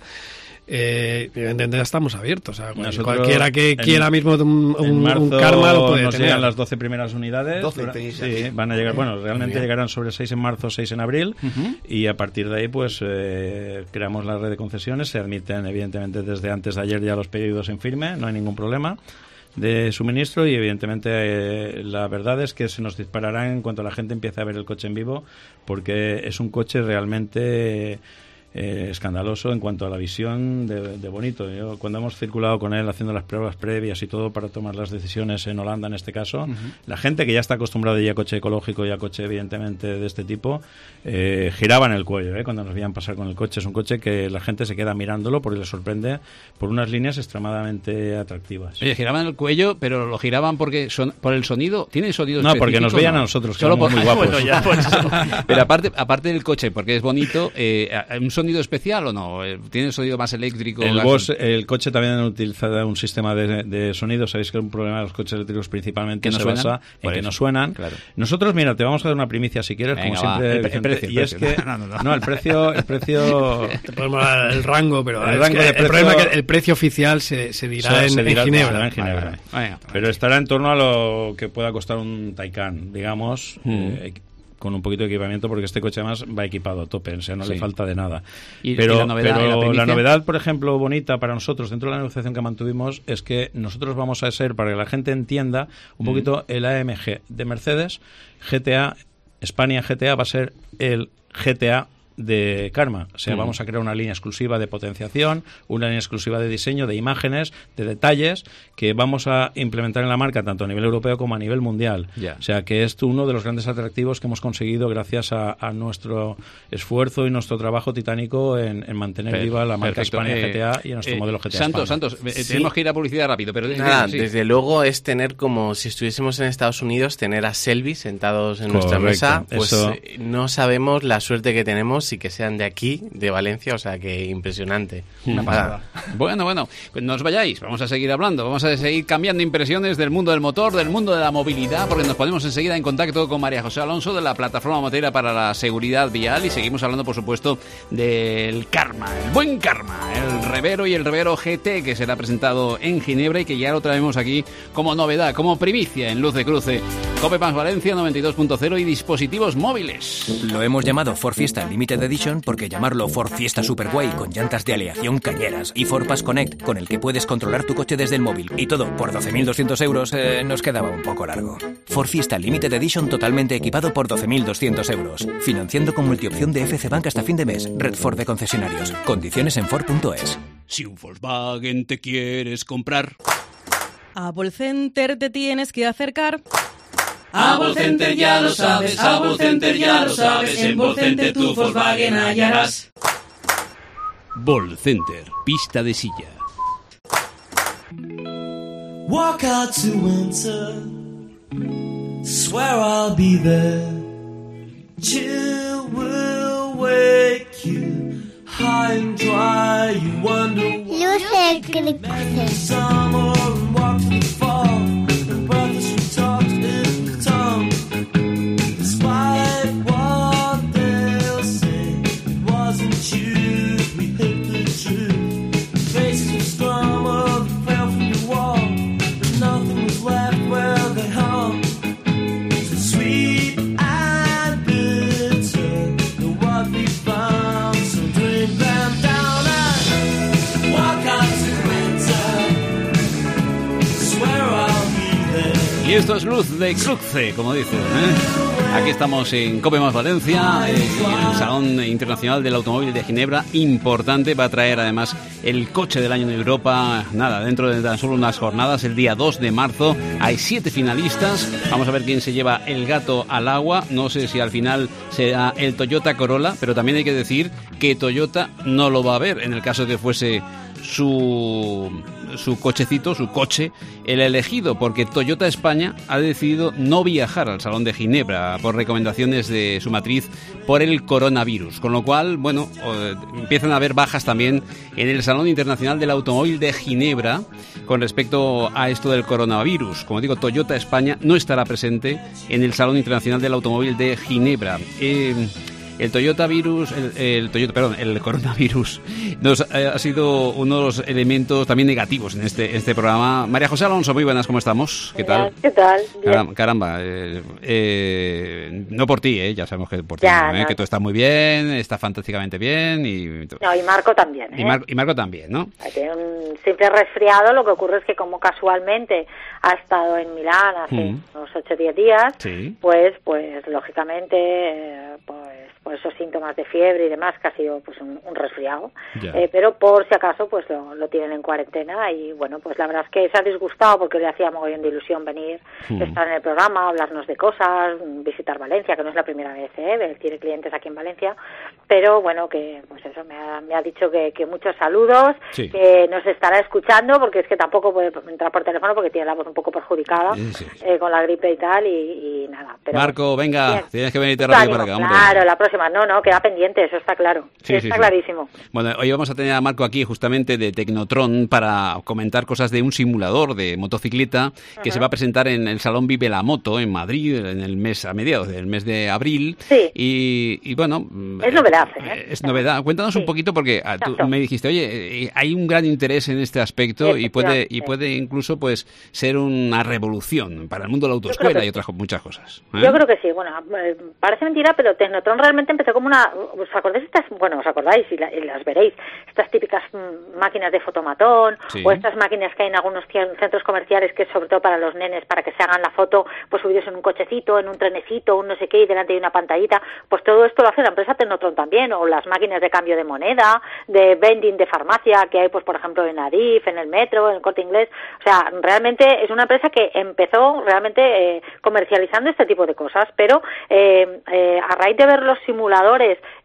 Eh, evidentemente ya estamos abiertos. O sea,
Nosotros
cualquiera que quiera
en,
mismo un, un,
marzo
un Karma lo puede
nos
tener.
llegan las doce primeras unidades.
doce,
sí, van a llegar. Bueno, realmente llegarán sobre seis en marzo, seis en abril.
Uh-huh.
Y a partir de ahí, pues eh, creamos la red de concesiones. Se admiten, evidentemente, desde antes de ayer ya los pedidos en firme. No hay ningún problema de suministro y evidentemente eh, la verdad es que se nos disparará en cuanto la gente empiece a ver el coche en vivo, porque es un coche realmente Eh, escandaloso en cuanto a la visión de, de bonito. Yo, cuando hemos circulado con él haciendo las pruebas previas y todo para tomar las decisiones en Holanda en este caso, uh-huh. la gente que ya está acostumbrada ya a coche ecológico y a coche evidentemente de este tipo eh, giraba en el cuello eh, cuando nos veían pasar con el coche. Es un coche que la gente se queda mirándolo porque le sorprende por unas líneas extremadamente atractivas.
Oye, giraban el cuello, pero lo giraban porque son, por el sonido. ¿Tiene sonido
no,
específico?
No, porque nos veían
no?
a nosotros, que
solo por
muy guapos.
Bueno, ya, por eso. Pero aparte, aparte del coche, porque es bonito, eh, un sonido especial o no? ¿Tiene un sonido más eléctrico?
El,
las...
Boss, el coche también utiliza un sistema de, de sonido. Sabéis que un problema de los coches eléctricos principalmente
no
se
suenan?
basa en
por
que
eso.
no suenan.
Claro.
Nosotros, mira, te vamos a dar una primicia si quieres,
Venga,
como siempre.
El, el precio,
y
el
es
precio.
que
no, no, no.
no, el precio, el precio.
Te podemos dar el rango, pero
el,
es
rango
que
de
el
precio...
problema es que el precio oficial se, se dirá,
se,
en,
se dirá
en Ginebra.
será en Ginebra.
Vale, vale. Venga,
pero estará en torno a lo que pueda costar un Taycan, digamos. Mm. Eh, con un poquito de equipamiento, porque este coche además va equipado a tope, o sea, no sí. le falta de nada.
¿Y,
pero
y la, novedad,
pero
¿y
la, la novedad, por ejemplo, bonita para nosotros, dentro de la negociación que mantuvimos, es que nosotros vamos a ser, para que la gente entienda un mm. poquito, el A M G de Mercedes, G T A, España G T A va a ser el G T A de Karma. O sea, mm. vamos a crear una línea exclusiva de potenciación, una línea exclusiva de diseño, de imágenes, de detalles, que vamos a implementar en la marca tanto a nivel europeo como a nivel mundial.
Yeah.
O sea, que es uno de los grandes atractivos que hemos conseguido gracias a, a nuestro esfuerzo y nuestro trabajo titánico en, en mantener Perfecto. viva la marca España eh, G T A y nuestro eh, modelo G T A
Santos,
España.
Santos, sí. tenemos que ir a publicidad rápido, pero
Nada,
sí.
desde luego es tener como si estuviésemos en Estados Unidos, tener a Selby sentados en
Correcto.
nuestra mesa, pues
Eso...
no sabemos la suerte que tenemos y que sean de aquí, de Valencia, o sea que impresionante.
Una pasada.
Bueno, bueno, pues no os vayáis, vamos a seguir hablando, vamos a seguir cambiando impresiones del mundo del motor, del mundo de la movilidad, porque nos ponemos enseguida en contacto con María José Alonso de la Plataforma Motera para la Seguridad Vial y seguimos hablando, por supuesto, del Karma, el buen Karma, el Revero y el Revero G T que será presentado en Ginebra y que ya lo traemos aquí como novedad, como primicia en Luz de Cruce. Cope Más Valencia noventa y dos punto cero y dispositivos móviles.
Lo hemos llamado Ford Fiesta Limited Edition porque llamarlo Ford Fiesta Superguay con llantas de aleación cañeras y Ford Pass Connect con el que puedes controlar tu coche desde el móvil y todo por doce mil doscientos euros eh, nos quedaba un poco largo. Ford Fiesta Limited Edition totalmente equipado por doce mil doscientos euros. Financiando con multiopción de F C Bank hasta fin de mes. Red Ford de concesionarios. Condiciones en Ford punto es.
Si un Volkswagen te quieres comprar,
a Volcenter te tienes que acercar.
A Volcenter ya lo sabes, a Volcenter ya lo sabes, en Volcenter tu Volkswagen hallarás.
Volcenter, pista de silla.
Walk out to winter, swear I'll be there. Chill will wake you, high and dry, you wonder why.
Luz de Cruce.
Summer and walk through the fall, and brothers who talked in the tongue. Despite what they'll say, it wasn't you, we hit the truth. Faces were stronger, they fell from your wall, but nothing was left where they hung. So sweet and bitter, the what we found, so drink them down and walk out to winter. Swear I'll be there.
Y esto es Luz de Cruce, como dicen, ¿eh? Aquí estamos en Cope Más Valencia, eh, en el Salón Internacional del Automóvil de Ginebra, importante, va a traer además el coche del año en Europa, nada, dentro de tan solo unas jornadas, el día dos de marzo, hay siete finalistas, vamos a ver quién se lleva el gato al agua, no sé si al final será el Toyota Corolla, pero también hay que decir que Toyota no lo va a ver, en el caso de que fuese su... su cochecito, su coche, el elegido, porque Toyota España ha decidido no viajar al Salón de Ginebra por recomendaciones de su matriz por el coronavirus, con lo cual, bueno, eh, empiezan a haber bajas también en el Salón Internacional del Automóvil de Ginebra con respecto a esto del coronavirus. Como digo, Toyota España no estará presente en el Salón Internacional del Automóvil de Ginebra. Eh, El Toyota virus, el, el Toyota, perdón, el coronavirus nos eh, ha sido uno de los elementos también negativos en este este programa. María José Alonso, muy buenas, ¿cómo estamos? ¿Qué tal?
¿Qué tal?
Caramba, caramba eh, eh, no por ti, eh, ya sabemos que por ti,
ya,
¿no? ¿eh?
No.
Que tú estás muy bien, estás fantásticamente bien y
no, y Marco también, ¿eh?
y, Mar, y Marco también, ¿no?
Tiene un simple resfriado, lo que ocurre es que como casualmente ha estado en Milán hace mm. unos ocho o diez días,
sí.
pues pues lógicamente eh, pues por esos síntomas de fiebre y demás, que ha sido pues un, un resfriado, eh, pero por si acaso pues lo, lo tienen en cuarentena y bueno, pues la verdad es que se ha disgustado porque le hacía mogollón de ilusión venir, mm. estar en el programa, hablarnos de cosas, visitar Valencia, que no es la primera vez, ¿eh? Tiene clientes aquí en Valencia, pero bueno, que pues eso, me ha, me ha dicho que, que muchos saludos, sí. que nos estará escuchando, porque es que tampoco puede entrar por teléfono porque tiene la voz un poco perjudicada, sí, sí. Eh, con la gripe y tal, y, y nada. Pero,
Marco, venga, bien. Tienes que venirte rápido para acá.
Claro, la próxima. No, no, queda pendiente, eso está claro. Sí, está sí, clarísimo.
Sí. Bueno, hoy vamos a tener a Marco aquí justamente de Tecnotron para comentar cosas de un simulador de motocicleta que uh-huh. se va a presentar en el Salón Vive la Moto en Madrid en el mes, a mediados del mes de abril.
Sí.
Y, y bueno...
Es novedad, ¿eh?
Es novedad. Cuéntanos sí. un poquito porque tú me dijiste, oye, hay un gran interés en este aspecto y puede y puede incluso pues ser una revolución para el mundo de la autoescuela y otras muchas cosas. ¿eh?
Yo creo que sí. Bueno, parece mentira, pero Tecnotron realmente empezó como una... ¿Os acordáis estas? Bueno, os acordáis y, la, y las veréis. Estas típicas m- máquinas de fotomatón sí. o estas máquinas que hay en algunos centros comerciales que es sobre todo para los nenes, para que se hagan la foto, pues subidos en un cochecito, en un trenecito, un no sé qué, y delante de una pantallita. Pues todo esto lo hace la empresa Tecnotron también, o las máquinas de cambio de moneda, de vending de farmacia que hay, pues por ejemplo, en Adif, en el Metro, en el Corte Inglés. O sea, realmente es una empresa que empezó realmente eh, comercializando este tipo de cosas, pero eh, eh, a raíz de ver los simuladores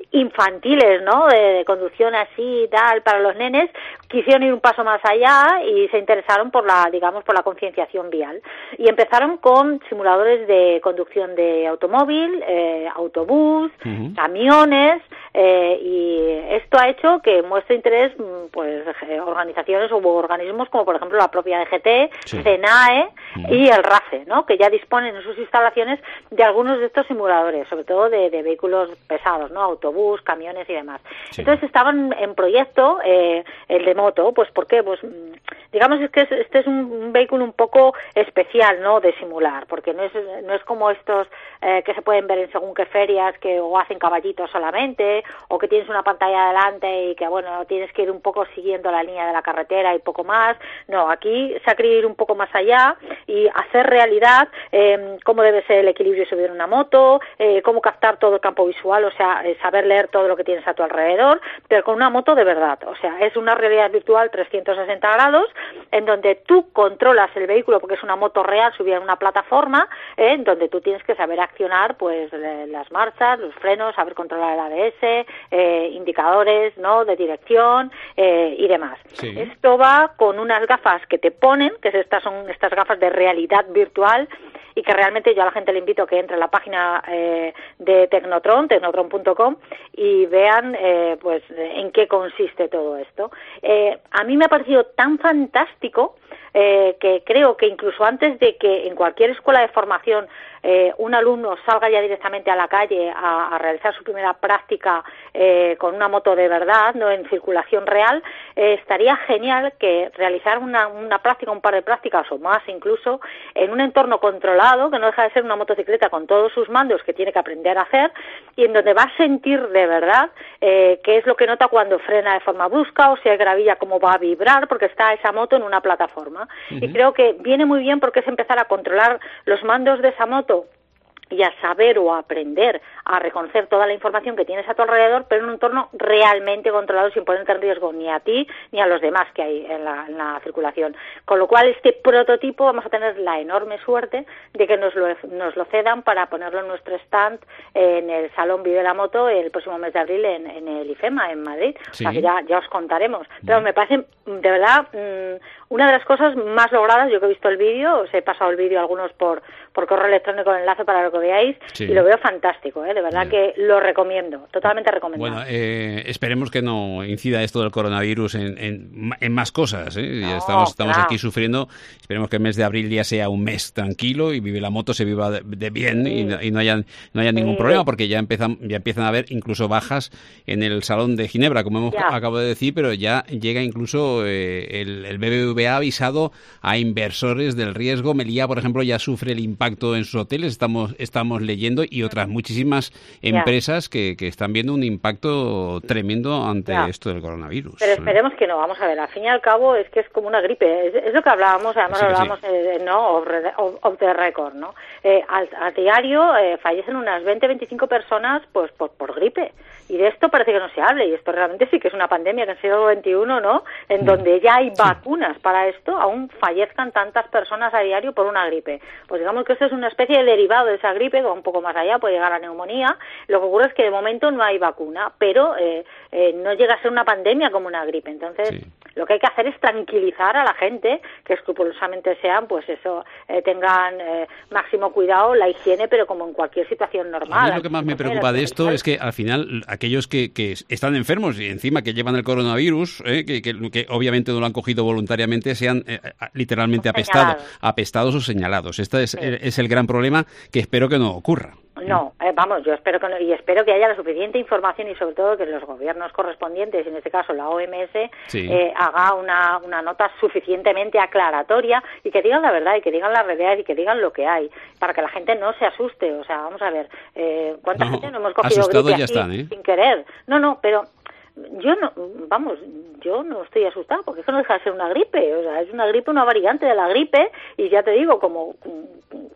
infantiles, ¿no? De, de conducción así y tal para los nenes, quisieron ir un paso más allá y se interesaron por la, digamos, por la concienciación vial. Y empezaron con simuladores de conducción de automóvil, eh, autobús, uh-huh. camiones, eh, y esto ha hecho que muestre interés, pues, organizaciones u organismos como por ejemplo la propia D G T, sí. CENAE uh-huh. y el RACE, ¿no? Que ya disponen en sus instalaciones de algunos de estos simuladores, sobre todo de, de vehículos pesados, ¿no? Autobús, camiones y demás. Sí. Entonces estaban en proyecto eh, el de moto, pues ¿por qué? Pues digamos es que es, este es un, un vehículo un poco especial, ¿no? De simular, porque no es no es como estos eh, que se pueden ver en según qué ferias que o hacen caballitos solamente o que tienes una pantalla delante y que bueno tienes que ir un poco siguiendo la línea de la carretera y poco más. No, aquí se ha querido ir un poco más allá y hacer realidad eh, cómo debe ser el equilibrio y subir una moto, eh, cómo captar todo el campo visual, o sea, eh, saber leer todo lo que tienes a tu alrededor, pero con una moto de verdad. O sea, es una realidad virtual trescientos sesenta grados en donde tú controlas el vehículo porque es una moto real subida en una plataforma eh, en donde tú tienes que saber accionar pues eh, las marchas, los frenos, saber controlar el A B S, eh, indicadores, ¿no? De dirección eh, y demás. Sí. Esto va con unas gafas que te ponen, que estas son estas gafas de realidad virtual y que realmente yo a la gente le invito a que entre a la página eh, de Tecnotron, tecnotron punto com, y vean eh, pues en qué consiste todo esto. Eh, a mí me ha parecido tan fantástico eh, que creo que incluso antes de que en cualquier escuela de formación eh, un alumno salga ya directamente a la calle a, a realizar su primera práctica eh, con una moto de verdad, no en circulación real, eh, estaría genial que realizar una, una práctica, un par de prácticas o más incluso, en un entorno controlado, que no deja de ser una motocicleta con todos sus mandos que tiene que aprender a hacer, y en donde va a sentir de verdad eh, qué es lo que nota cuando frena de forma brusca, o si hay gravilla, cómo va a vibrar, porque está esa moto en una plataforma. Uh-huh. Y creo que viene muy bien porque es empezar a controlar los mandos de esa moto y a saber o a aprender a reconocer toda la información que tienes a tu alrededor, pero en un entorno realmente controlado sin ponerte en riesgo ni a ti ni a los demás que hay en la, en la circulación. Con lo cual, este prototipo vamos a tener la enorme suerte de que nos lo, nos lo cedan para ponerlo en nuestro stand en el Salón Vive la Moto el próximo mes de abril en, en el IFEMA, en Madrid. Sí. O sea que ya, ya os contaremos. Pero me parece, de verdad, una de las cosas más logradas. Yo que he visto el vídeo, os he pasado el vídeo a algunos por, por correo electrónico, el enlace para que veáis, sí. Y lo veo fantástico, ¿eh? De verdad Bien. Que lo recomiendo, totalmente recomendado.
Bueno, eh, esperemos que no incida esto del coronavirus en, en, en más cosas, ¿eh? No, ya estamos, estamos claro. aquí sufriendo, esperemos que el mes de abril ya sea un mes tranquilo y Vive la Moto se viva de, de bien sí. y, no, y no haya, no haya ningún sí. problema, porque ya empiezan, ya empiezan a haber incluso bajas en el Salón de Ginebra, como hemos ya. acabo de decir, pero ya llega incluso eh, el, el B B V A avisado a inversores del riesgo. Meliá, por ejemplo, ya sufre el impacto en sus hoteles, estamos, estamos leyendo, y otras muchísimas empresas que, que están viendo un impacto tremendo ante ya. esto del coronavirus.
Pero esperemos que no, vamos a ver, al fin y al cabo es que es como una gripe, es, es lo que hablábamos, además sí, hablábamos, sí. eh, ¿no? Of the record, ¿no? Eh, al, a diario eh, fallecen unas veinte a veinticinco personas pues por, por gripe, y de esto parece que no se hable, y esto realmente sí que es una pandemia que en el siglo veintiuno, ¿no? En mm. donde ya hay vacunas sí. para esto, aún fallezcan tantas personas a diario por una gripe. Pues digamos que esto es una especie de derivado de esa gripe, que va un poco más allá, puede llegar a neumonía. Lo que ocurre es que de momento no hay vacuna, pero eh, eh, no llega a ser una pandemia como una gripe. Entonces, sí. lo que hay que hacer es tranquilizar a la gente, que escrupulosamente sean, pues eso, eh, tengan eh, máximo cuidado, la higiene, pero como en cualquier situación normal.
A mí lo que más me preocupa de esto es que al final aquellos que, que están enfermos y encima que llevan el coronavirus, eh, que, que, que obviamente no lo han cogido voluntariamente, sean eh, literalmente apestados, apestados o señalados. Este es, sí. es el gran problema que espero que no ocurra.
No, eh, vamos, yo espero que no, y espero que haya la suficiente información y sobre todo que los gobiernos correspondientes, en este caso la O M S, sí. eh, haga una, una nota suficientemente aclaratoria y que digan la verdad y que digan la realidad y que digan lo que hay, para que la gente no se asuste. O sea, vamos a ver, eh, ¿cuánta no, gente no hemos cogido gripe
ya
así,
están, ¿eh?
sin querer? No, no, pero yo no, vamos, yo no estoy asustada porque es que no deja de ser una gripe, o sea, es una gripe, una variante de la gripe, y ya te digo, como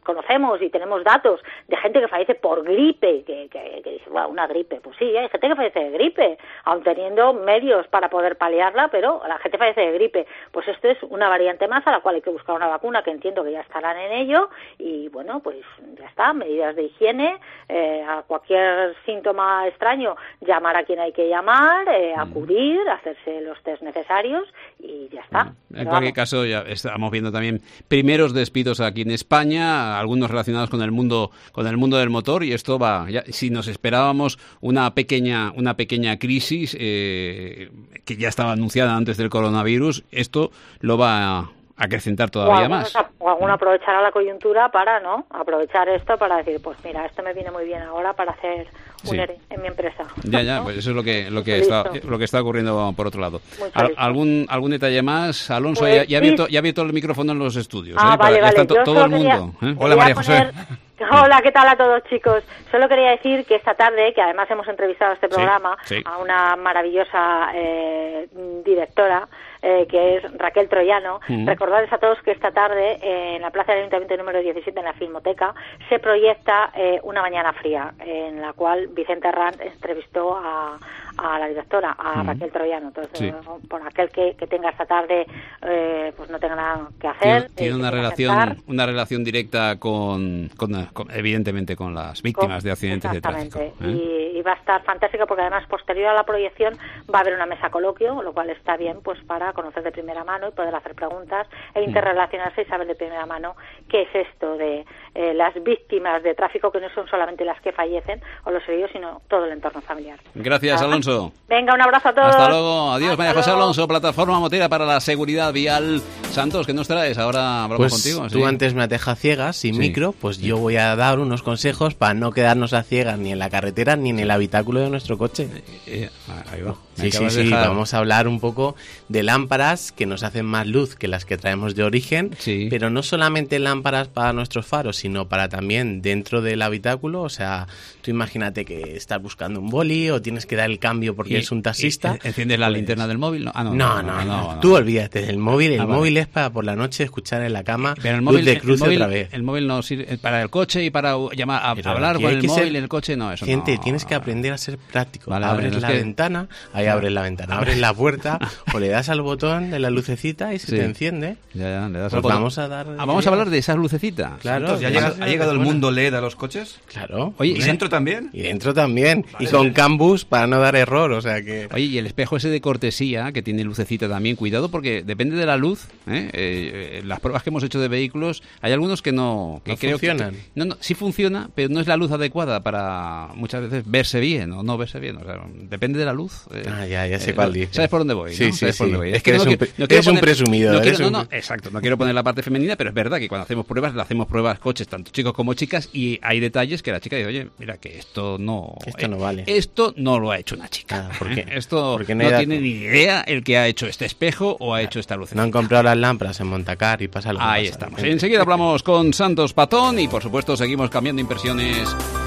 conocemos y tenemos datos de gente que fallece por gripe, que, que, que dice, bueno, una gripe, pues sí, hay gente que fallece de gripe, aun teniendo medios para poder paliarla, pero la gente fallece de gripe. Pues esto es una variante más a la cual hay que buscar una vacuna, que entiendo que ya estarán en ello, y bueno, pues ya está, medidas de higiene, eh, a cualquier síntoma extraño, llamar a quien hay que llamar, eh, acudir, hacerse los test necesarios y ya está.
En
Pero
cualquier
vamos.
caso, ya estamos viendo también primeros despidos aquí en España, algunos relacionados con el mundo con el mundo del motor, y esto va, ya, si nos esperábamos una pequeña una pequeña crisis eh, que ya estaba anunciada antes del coronavirus, esto lo va a acrecentar todavía
o
más.
O alguno aprovechará la coyuntura para, ¿no? Aprovechar esto para decir, pues mira, esto me viene muy bien ahora para hacer un
Sí.
E R E en mi empresa.
Ya, ya,
¿no?
pues eso es lo que lo que
Muy
está
listo.
lo que está ocurriendo por otro lado.
Muy
Al-
listo.
algún algún detalle más, Alonso,
Pues
ya, ya ha
sí.
abierto ya ha abierto el micrófono en los estudios,
Ah,
¿eh?
vale,
ya
vale.
está to-
Yo
todo
solo
el
quería-
mundo, ¿eh?
quería poner- Hola, ¿qué tal a todos, chicos? Solo quería decir que esta tarde, que además hemos entrevistado a este
Sí,
programa
sí.
a una maravillosa eh, directora, eh, que es Raquel Troyano,
Mm.
recordarles a todos que esta tarde eh, en la Plaza del Ayuntamiento número diecisiete, en la Filmoteca, se proyecta eh, Una mañana fría, en la cual Vicente Arranz entrevistó a, a la directora, a
Mm.
Raquel Troyano. Entonces,
Sí.
eh, por aquel que, que tenga esta tarde, eh, pues no tenga nada que hacer.
Tiene, tiene
eh,
una
que quiera
relación
sentar.
una relación directa con, con- con- evidentemente con las víctimas de accidentes de tráfico.
Exactamente.
¿eh?
Y, y va a estar fantástica porque además posterior a la proyección va a haber una mesa coloquio, lo cual está bien pues para conocer de primera mano y poder hacer preguntas e interrelacionarse y saber de primera mano qué es esto de eh, las víctimas de tráfico, que no son solamente las que fallecen o los heridos, sino todo el entorno familiar.
Gracias,
Nada más.
Alonso.
Venga, un abrazo a todos.
Hasta luego. Adiós, María José
luego.
Alonso, Plataforma Motera para la Seguridad Vial. Santos, ¿qué nos traes? Ahora hablamos
Pues
contigo.
tú
¿sí?
antes me has dejado ciegas, sin
Sí.
micro, pues yo voy a dar unos consejos para no quedarnos a ciegas ni en la carretera ni en el habitáculo de nuestro coche.
Eh, ahí va. Me
Sí, sí,
acabas de
sí,
dejar-
vamos a hablar un poco de lámparas que nos hacen más luz que las que traemos de origen, pero no solamente lámparas para nuestros faros, sino para también dentro del habitáculo. O sea, tú imagínate que estás buscando un boli o tienes que dar el cambio porque
Y-
es un taxista.
y- ¿Enciendes la linterna del móvil? No, ah, no,
No, no, no, Tú olvídate del móvil. El
Ah, vale.
móvil es para por la noche escuchar en la cama
Pero el
luz
móvil,
de
el
cruce
móvil-
otra vez.
el móvil no sirve para el coche y para llamar a
Pero
hablar
aquí
con
hay
el
que ser-
móvil en el coche, no, eso
Gente,
no.
tienes que aprender a ser práctico.
Vale,
abres
vale, es
la
que-
ventana, ahí abres la ventana, abres la puerta o le das al botón de la lucecita y se
Sí.
te enciende.
Ya, ya, le das
Pues
al botón.
vamos a dar...
Ah, vamos a hablar de esas lucecitas.
Claro.
Santos, ¿ya ha llegado, ha llegado el mundo L E D a los coches?
Claro.
Oye,
¿Y dentro también?
Y dentro también.
Vale.
Y con Cambus para no dar error, o sea que...
Oye, y el espejo ese de cortesía, que tiene lucecita también, cuidado porque depende de la luz. ¿eh? Eh, eh, las pruebas que hemos hecho de vehículos, hay algunos que no... Que
No
creo que-
funcionan.
no, no, sí funciona, pero no es la luz adecuada para muchas veces verse bien o no verse bien. O sea, depende de la luz. eh.
Ah, ya, ya sé
Eh,
cuál
¿no?
dices.
¿Sabes por dónde voy?
Sí,
¿no?
sí,
¿Sabes por
sí.
dónde voy?
Es que eres
no
un
qui-
pre-
no quiero
eres un
poner-
presumido,
no
eres
quiero-
un
no, no,
pre-
exacto. No quiero poner la parte femenina, pero es verdad que cuando hacemos pruebas, le hacemos pruebas coches, tanto chicos como chicas, y hay detalles que la chica dice, oye, mira que esto no...
Esto no vale.
Esto no lo ha hecho una chica.
Ah, ¿por qué?
¿eh? Esto
Porque
no,
no hay datos.
tiene ni idea el que ha hecho este espejo o ha hecho esta luz.
No han comprado las lámparas en Montacar y pasa lo que
Ahí
pasa.
estamos. Enseguida hablamos con Santos Patón y, por supuesto, seguimos cambiando impresiones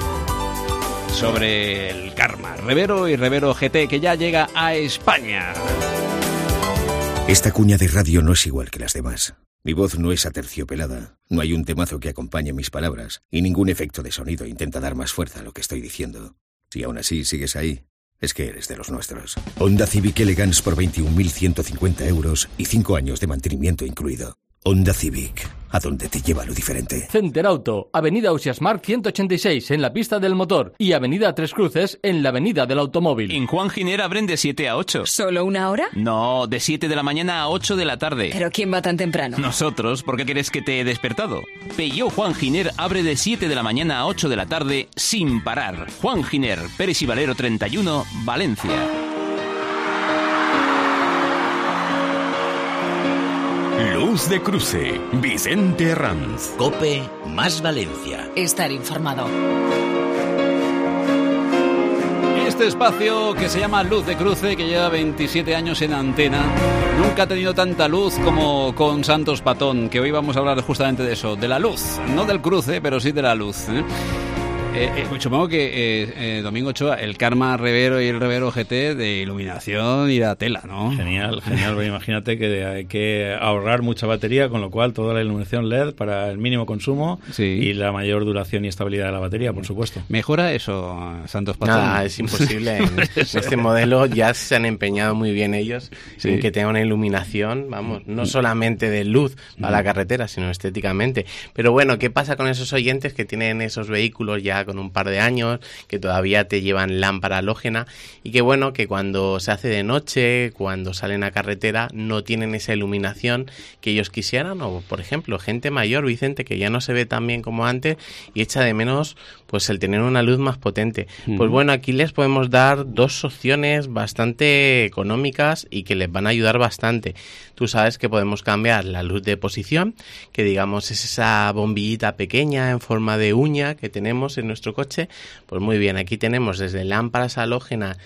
sobre el Karma. Revero y Revero G T, que ya llega a España.
Esta cuña de radio no es igual que las demás. Mi voz no es aterciopelada, no hay un temazo que acompañe mis palabras y ningún efecto de sonido intenta dar más fuerza a lo que estoy diciendo. Si aún así sigues ahí, es que eres de los nuestros. Honda Civic Elegance por veintiún mil ciento cincuenta euros y cinco años de mantenimiento incluido. Honda Civic, a donde te lleva lo diferente.
Center Auto, Avenida Ausiasmark ciento ochenta y seis en la pista del motor y Avenida Tres Cruces en la Avenida del Automóvil.
En Juan Giner abren de siete a ocho.
¿Solo una hora?
No, de siete de la mañana a ocho de la tarde.
¿Pero quién va tan temprano?
Nosotros, ¿por qué crees que te he despertado? Peugeot Juan Giner abre de siete de la mañana a ocho de la tarde sin parar. Juan Giner, Pérez y Valero treinta y uno, Valencia.
Luz de cruce, Vicente Herranz.
Cope más Valencia.
Estar informado.
Este espacio que se llama Luz de Cruce, que lleva veintisiete años en antena, nunca ha tenido tanta luz como con Santos Patón, que hoy vamos a hablar justamente de eso, de la luz, no del cruce, pero sí de la luz, ¿eh? Eh, eh, supongo que eh, eh, Domingo Ochoa, el Karma Revero y el Revero G T de iluminación y la tela, ¿no?
Genial, genial. Imagínate que hay que ahorrar mucha batería, con lo cual toda la iluminación L E D para el mínimo consumo sí. y la mayor duración y estabilidad de la batería, por supuesto.
¿Mejora eso, Santos Patrón?
Nada, es imposible. En este modelo ya se han empeñado muy bien ellos sí. en que tenga una iluminación, vamos, no solamente de luz para la carretera, sino estéticamente. Pero bueno, ¿qué pasa con esos oyentes que tienen esos vehículos ya con un par de años, que todavía te llevan lámpara halógena y que bueno, que cuando se hace de noche, cuando salen a carretera, no tienen esa iluminación que ellos quisieran? O por ejemplo, gente mayor, Vicente, que ya no se ve tan bien como antes y echa de menos pues el tener una luz más potente. Mm. Pues bueno, aquí les podemos dar dos opciones bastante económicas y que les van a ayudar bastante. Tú sabes que podemos cambiar la luz de posición, que digamos es esa bombillita pequeña en forma de uña que tenemos en nuestro coche. Pues muy bien, aquí tenemos desde lámparas halógenas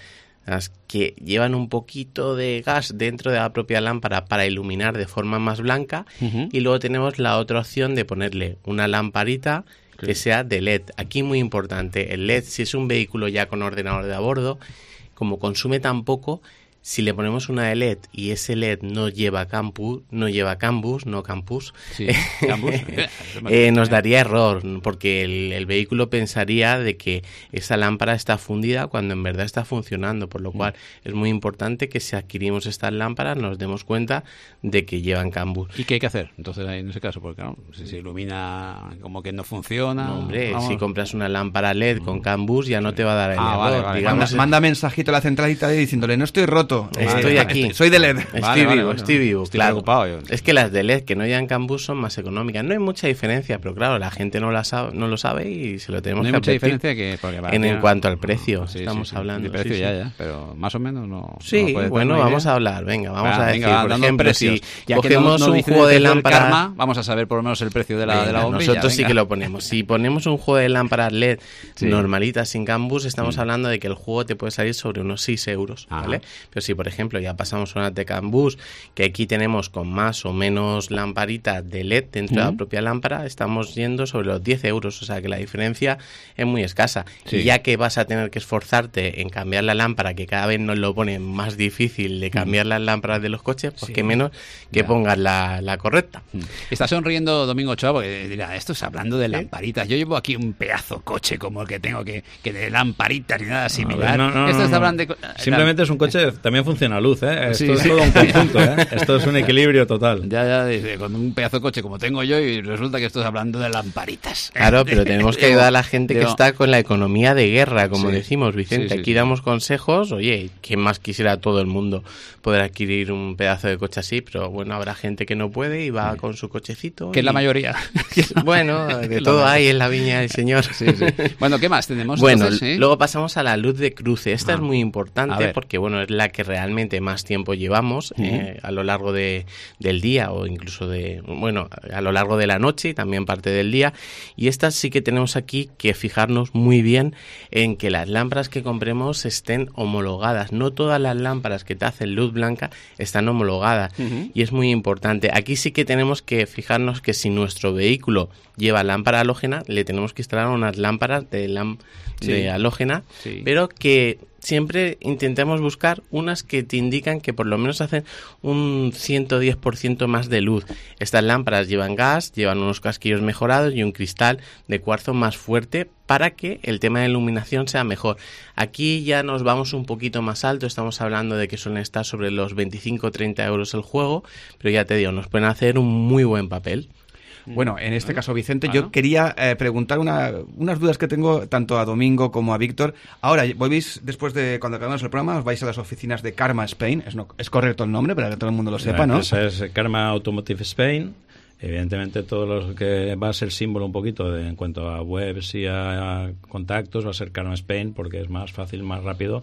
que llevan un poquito de gas dentro de la propia lámpara para iluminar de forma más blanca, uh-huh. y luego tenemos la otra opción de ponerle una lamparita que sea de L E D. Aquí muy importante, el L E D, si es un vehículo ya con ordenador de a bordo, como consume tan poco, si le ponemos una L E D y ese L E D no lleva campus, no lleva campus, no campus, sí, campus. eh, nos daría error, porque el, el vehículo pensaría de que esa lámpara está fundida cuando en verdad está funcionando, por lo cual es muy importante que si adquirimos estas lámparas nos demos cuenta de que llevan campus.
¿Y qué hay que hacer entonces en ese caso? Porque ¿no? si se ilumina como que no funciona...
No, hombre, vamos. Si compras una lámpara L E D con campus ya no te va a dar el ah, error. Vale,
vale. Digamos, manda, manda mensajito a la centralita diciéndole, no estoy roto.
Estoy vale, aquí.
Soy de L E D.
Estoy
vale,
vivo,
vale,
estoy
bueno,
vivo.
Estoy
claro.
preocupado yo.
Es que las de L E D que no llevan campus son más económicas. No hay mucha diferencia, pero claro, la gente no la sabe, no lo sabe y se lo tenemos
no
que
advertir.
No hay
mucha diferencia que porque
vale, en, en cuanto al precio,
sí,
estamos
sí, sí,
hablando.
De precio
sí,
ya,
sí.
ya, pero más o menos no.
Sí,
no
bueno, vamos a hablar. Venga, vamos
va,
a decir,
venga,
por ejemplo, si
ya
cogemos
que no, no
un juego de lámpara,
Karma, vamos a saber por lo menos el precio de la, venga, de la bombilla.
Nosotros
venga.
sí que lo ponemos. Si ponemos un juego de lámparas L E D sí. normalitas sin campus, estamos mm. hablando de que el juego te puede salir sobre unos seis euros, Ajá. ¿vale? Pero si, por ejemplo, ya pasamos una de campus, que aquí tenemos con más o menos lamparita de L E D dentro mm. de la propia lámpara, estamos yendo sobre los diez euros, o sea que la diferencia es muy escasa. Sí. Y ya que vas a tener que esforzarte en cambiar la lámpara, que cada vez nos lo pone más difícil de cambiar mm. las lámparas de los coches, pues sí. que menos que ya. pongas la, la correcta.
Mm. Está sonriendo Domingo Ochoa porque dirá, esto es hablando de lamparitas. Yo llevo aquí un pedazo coche como el que tengo, que, que de lamparitas ni nada similar.
No, no, no,
esto
no,
está
no.
hablando de...
Simplemente es un coche, también funciona a luz, ¿eh? Esto
sí,
es
sí.
todo un conjunto, ¿eh? Esto es un equilibrio total.
Ya, ya, dice, con un pedazo de coche como tengo yo y resulta que esto es hablando de lamparitas.
Claro, pero tenemos que ayudar a la gente que
Digo,
está con la economía de guerra, como
sí,
decimos, Vicente.
sí, sí,
Aquí
sí.
damos consejos, oye, ¿quién más quisiera todo el mundo poder adquirir un pedazo de coche así? Pero bueno, habrá gente que no puede y va sí. con su cochecito.
Que
y...
es la mayoría.
Bueno, de todo hay en la viña del Señor.
Sí, sí. Bueno, ¿qué más tenemos?
Bueno,
entonces, ¿sí?
luego pasamos a la luz de cruce. Esta ah. es muy importante
porque,
bueno, es la que realmente más tiempo llevamos uh-huh. eh, a lo largo de, del día o incluso de, bueno, a lo largo de la noche y también parte del día. Y esta sí que tenemos aquí que fijarnos muy bien en que las lámparas que compremos estén homologadas. No todas las lámparas que te hacen luz blanca están homologadas uh-huh. y es muy importante. Aquí sí que tenemos que fijarnos que si nuestro vehículo lleva lámpara halógena, le tenemos que instalar unas lámparas de, lam- sí. de halógena, sí. pero que siempre intentemos buscar unas que te indican que por lo menos hacen un ciento diez por ciento más de luz. Estas lámparas llevan gas, llevan unos casquillos mejorados y un cristal de cuarzo más fuerte para que el tema de iluminación sea mejor. Aquí ya nos vamos un poquito más alto, estamos hablando de que suelen estar sobre los veinticinco a treinta euros el juego, pero ya te digo, nos pueden hacer un muy buen papel.
Bueno, en este caso, Vicente, ah, ¿no? yo quería eh, preguntar una, unas dudas que tengo tanto a Domingo como a Víctor. Ahora, volvéis, después de cuando acabamos el programa, os vais a las oficinas de Karma Spain. Es, no, es correcto el nombre, para que todo el mundo lo sepa, ¿no?
Esa es Karma Automotive Spain. Evidentemente, todo lo que va a ser símbolo un poquito de, en cuanto a webs y a, a contactos va a ser Karma Spain, porque es más fácil, más rápido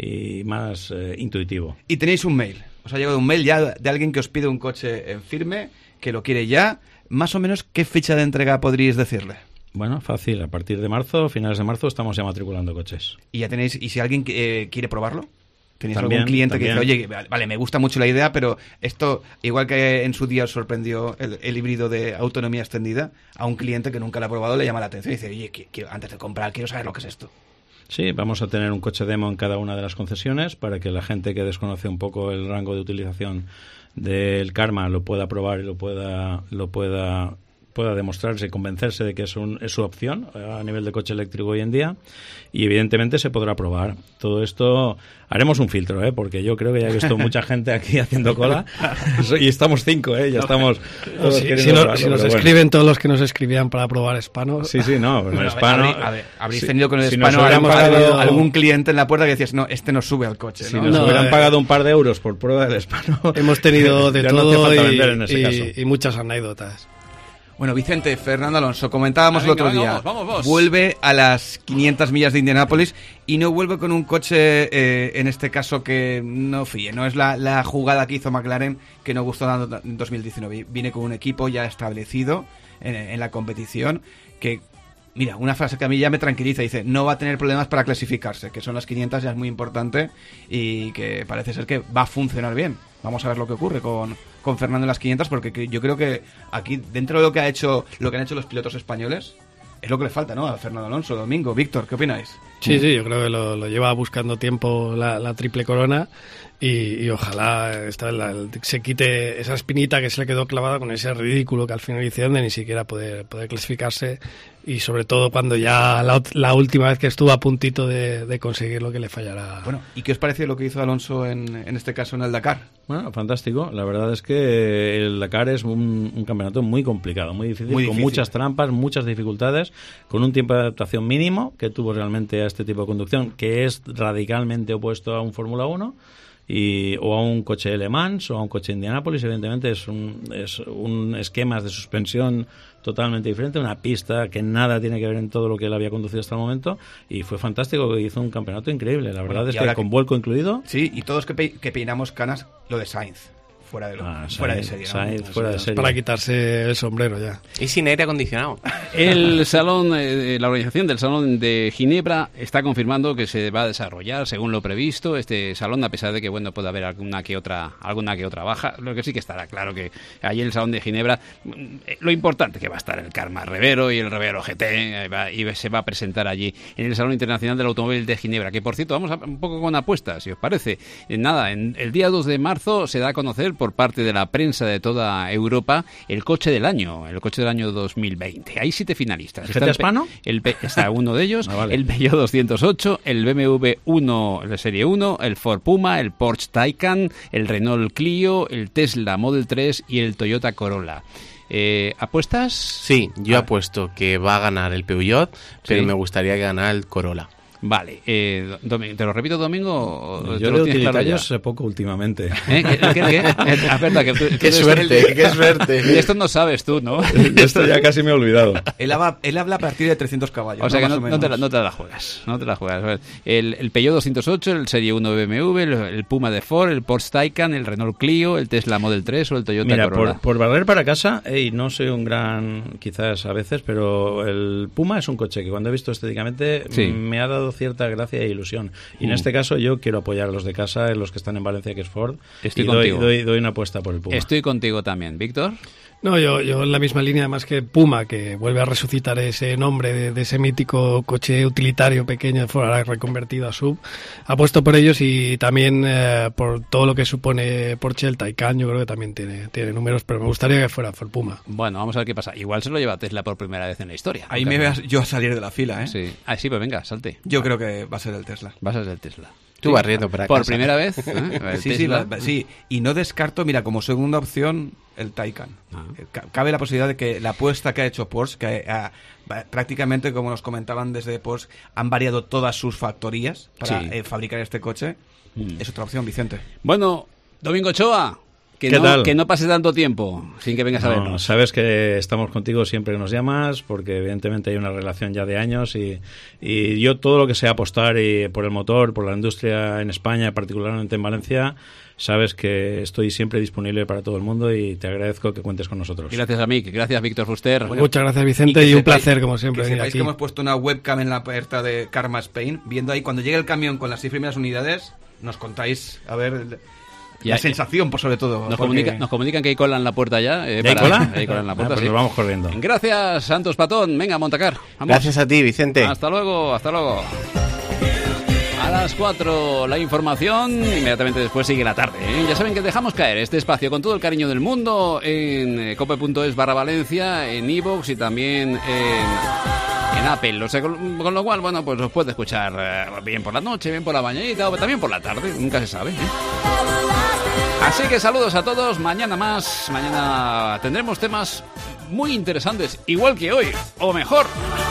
y más eh, intuitivo.
Y tenéis un mail. Os ha llegado un mail ya de alguien que os pide un coche en firme, que lo quiere ya. Más o menos, ¿qué fecha de entrega podríais decirle?
Bueno, fácil. A partir de marzo, finales de marzo, estamos ya matriculando coches.
¿Y ya tenéis, y si alguien eh, quiere probarlo? ¿Tenéis
También,
algún cliente
también.
que dice, oye, vale, me gusta mucho la idea, pero esto, igual que en su día os sorprendió el, el híbrido de autonomía extendida, a un cliente que nunca lo ha probado le llama la atención y dice, oye, quiero, quiero, antes de comprar, quiero saber lo que es esto?
Sí, vamos a tener un coche demo en cada una de las concesiones para que la gente que desconoce un poco el rango de utilización del Karma lo pueda probar y lo pueda lo pueda pueda demostrarse y convencerse de que es, un, es su opción a nivel de coche eléctrico hoy en día, y evidentemente se podrá probar. Todo esto haremos un filtro, ¿eh? Porque yo creo que ya he visto mucha gente aquí haciendo cola y estamos cinco, ¿eh? Ya estamos todos
si,
queriendo
si, no,
probarlo,
si nos
bueno.
escriben todos los que nos escribían para probar Spano.
Sí, sí, no,
bueno,
el Spano...
A ver, a ver, habréis
sí,
tenido con el
si
Spano
nos hubieran
pagado
pagado
algún cliente en la puerta que decías, no, este no sube al coche,
Si
¿no?
nos
No,
hubieran
eh,
pagado un par de euros por prueba del Spano...
Hemos tenido de
ya no
todo
hace falta
y,
vender en ese
y-
caso.
y muchas anécdotas.
Bueno, Vicente, Fernando Alonso, comentábamos
Ah,
el
venga,
otro
venga,
día,
vamos, vamos, vamos.
vuelve a las quinientas millas de Indianápolis y no vuelve con un coche, eh, en este caso, que no fíe. No es la, la jugada que hizo McLaren, que no gustó tanto en dos mil diecinueve. Viene con un equipo ya establecido en, en la competición, que, mira, una frase que a mí ya me tranquiliza, dice, no va a tener problemas para clasificarse, que son las quinientas, ya es muy importante y que parece ser que va a funcionar bien. Vamos a ver lo que ocurre con, con Fernando en las quinientas, porque que- yo creo que aquí, dentro de lo que ha hecho, lo que han hecho los pilotos españoles, es lo que le falta, ¿no? A Fernando Alonso, Domingo, Víctor, ¿qué opináis?
Sí, sí, yo creo que lo, lo lleva buscando tiempo la, la triple corona y, y ojalá esta vez la- se quite esa espinita que se le quedó clavada con ese ridículo que al final hicieron de ni siquiera poder, poder clasificarse, y sobre todo cuando ya la, ot- la última vez que estuvo a puntito de, de conseguir lo que le fallará.
Bueno, ¿y qué os parece lo que hizo Alonso en, en este caso en el Dakar?
Bueno, fantástico. La verdad es que el Dakar es un, un campeonato muy complicado, muy difícil,
Muy
con
difícil.
muchas trampas, muchas dificultades, con un tiempo de adaptación mínimo que tuvo realmente a este tipo de conducción, que es radicalmente opuesto a un Fórmula uno. Y, o a un coche de Le Mans o a un coche de Indianápolis. Evidentemente es un, es un esquemas de suspensión totalmente diferente, una pista que nada tiene que ver en todo lo que él había conducido hasta el momento, y fue fantástico, hizo un campeonato increíble, la verdad.
Bueno,
es
y
que
ahora
con
que-
vuelco incluido.
Sí, y todos que, pe- que peinamos canas, lo de Sainz, fuera de, lo,
Ah,
fuera de
Sainz,
serie. ¿no?
Sainz, fuera de serie.
Para quitarse el sombrero ya.
Y sin aire acondicionado.
El salón, eh, la organización del Salón de Ginebra está confirmando que se va a desarrollar según lo previsto este salón, a pesar de que bueno puede haber alguna que otra alguna que otra baja. Lo que sí que estará claro que ahí en el Salón de Ginebra eh, lo importante que va a estar el Karma Revero y el Revero G T, eh, va- y se va a presentar allí en el Salón Internacional del Automóvil de Ginebra, que por cierto vamos a, un poco con apuestas, si os parece. Eh, nada, en, el día dos de marzo se da a conocer por parte de la prensa de toda Europa el coche del año, el coche del año dos mil veinte. Hay siete finalistas.
¿G T Hispano?
El P- está uno de ellos,
Ah, vale.
el Peugeot doscientos ocho, el B M W uno, la serie uno, el Ford Puma, el Porsche Taycan, el Renault Clio, el Tesla Model tres y el Toyota Corolla. Eh, ¿Apuestas?
Sí, yo
Ah.
apuesto que va a ganar el Peugeot, pero
Sí.
me gustaría que ganara el Corolla.
Vale, eh, Domi- ¿te lo repito, Domingo? o te
Yo
lo
de
tienes claro
utilitarios
ya?
sé poco últimamente.
¿Eh? ¿Qué, qué, qué? Eh, ah, verdad, que tú- tú
Qué
eres
suerte,
el-
qué suerte.
De esto no sabes tú, ¿no?
Esto ya casi me he olvidado.
Él habla, él habla a partir de trescientos caballos.
O sea que
Más
no,
o
no te la,
menos.
no te la juegas, no te la juegas. A ver, El, el Peugeot doscientos ocho, el Serie uno B M W, el, el Puma de Ford, el Porsche Taycan, el Renault Clio, el Tesla Model tres o el Toyota
Mira,
Corolla.
por, por barrer para casa, y no soy un gran, quizás a veces, pero el Puma es un coche que cuando he visto estéticamente
Sí.
me ha dado cierta gracia e ilusión. Y en
Mm.
este caso yo quiero apoyar a los de casa, en los que están en Valencia, que es Ford.
Estoy
y doy,
contigo.
doy, doy una apuesta por el Puma.
Estoy contigo también, Víctor.
No, yo, yo en la misma línea, más que Puma, que vuelve a resucitar ese nombre de, de ese mítico coche utilitario pequeño de Ford, ahora reconvertido a sub. Apuesto por ellos y también eh, por todo lo que supone Porsche, el Taycan, yo creo que también tiene, tiene números, pero me gustaría que fuera Ford Puma.
Bueno, vamos a ver qué pasa. Igual se lo lleva Tesla por primera vez en la historia.
Ahí
Nunca
me
se-
veas yo a salir de la fila, ¿eh?
Sí. Ah, sí, pues venga, salte.
Yo creo que va a ser el Tesla.
Vas a ser el Tesla.
Tú
Sí.
barriendo para
Por
casa.
primera vez. ¿eh? El
Sí, sí,
Tesla.
la- sí, y no descarto, mira, como segunda opción, el Taycan.
Ah.
Eh, ca- Cabe la posibilidad de que la apuesta que ha hecho Porsche, que ha- va- prácticamente, como nos comentaban desde Porsche, han variado todas sus factorías para
Sí.
eh, fabricar este coche,
Mm.
es otra opción, Vicente.
Bueno, Domingo Ochoa, que
¿Qué
no,
tal?
que no pase tanto tiempo sin que vengas a
No,
vernos.
sabes que estamos contigo siempre que nos llamas, porque evidentemente hay una relación ya de años y, y yo todo lo que sea apostar y por el motor, por la industria en España, particularmente en Valencia, sabes que estoy siempre disponible para todo el mundo y te agradezco que cuentes con nosotros.
Y gracias a mí, que gracias Víctor Fuster.
Muchas gracias, Vicente,
que
y, un
sepáis-
placer, como siempre,
Que
venir
sepáis
aquí.
que hemos puesto una webcam en la puerta de Karma Spain, viendo ahí cuando llegue el camión con las seis primeras unidades, nos contáis, a ver...
Ya,
la sensación, por sobre todo.
Nos,
porque...
comunica, nos comunican que hay cola en la puerta ya. Eh,
¿Ya hay
para,
cola?
Hay cola en la puerta,
ah, pues
sí.
nos vamos corriendo.
Gracias, Santos Patón. Venga, Montacar. Vamos.
Gracias a ti, Vicente.
Hasta luego, hasta luego. A las cuatro la información, inmediatamente después sigue la tarde, ¿eh? Ya saben que dejamos caer este espacio con todo el cariño del mundo en cope punto es barra Valencia, en iVoox y también en, en Apple. O sea, con, con lo cual, bueno, pues os puede escuchar eh, bien por la noche, bien por la mañanita o también por la tarde, nunca se sabe, ¿eh? Así que saludos a todos, mañana más, mañana tendremos temas muy interesantes, igual que hoy, o mejor.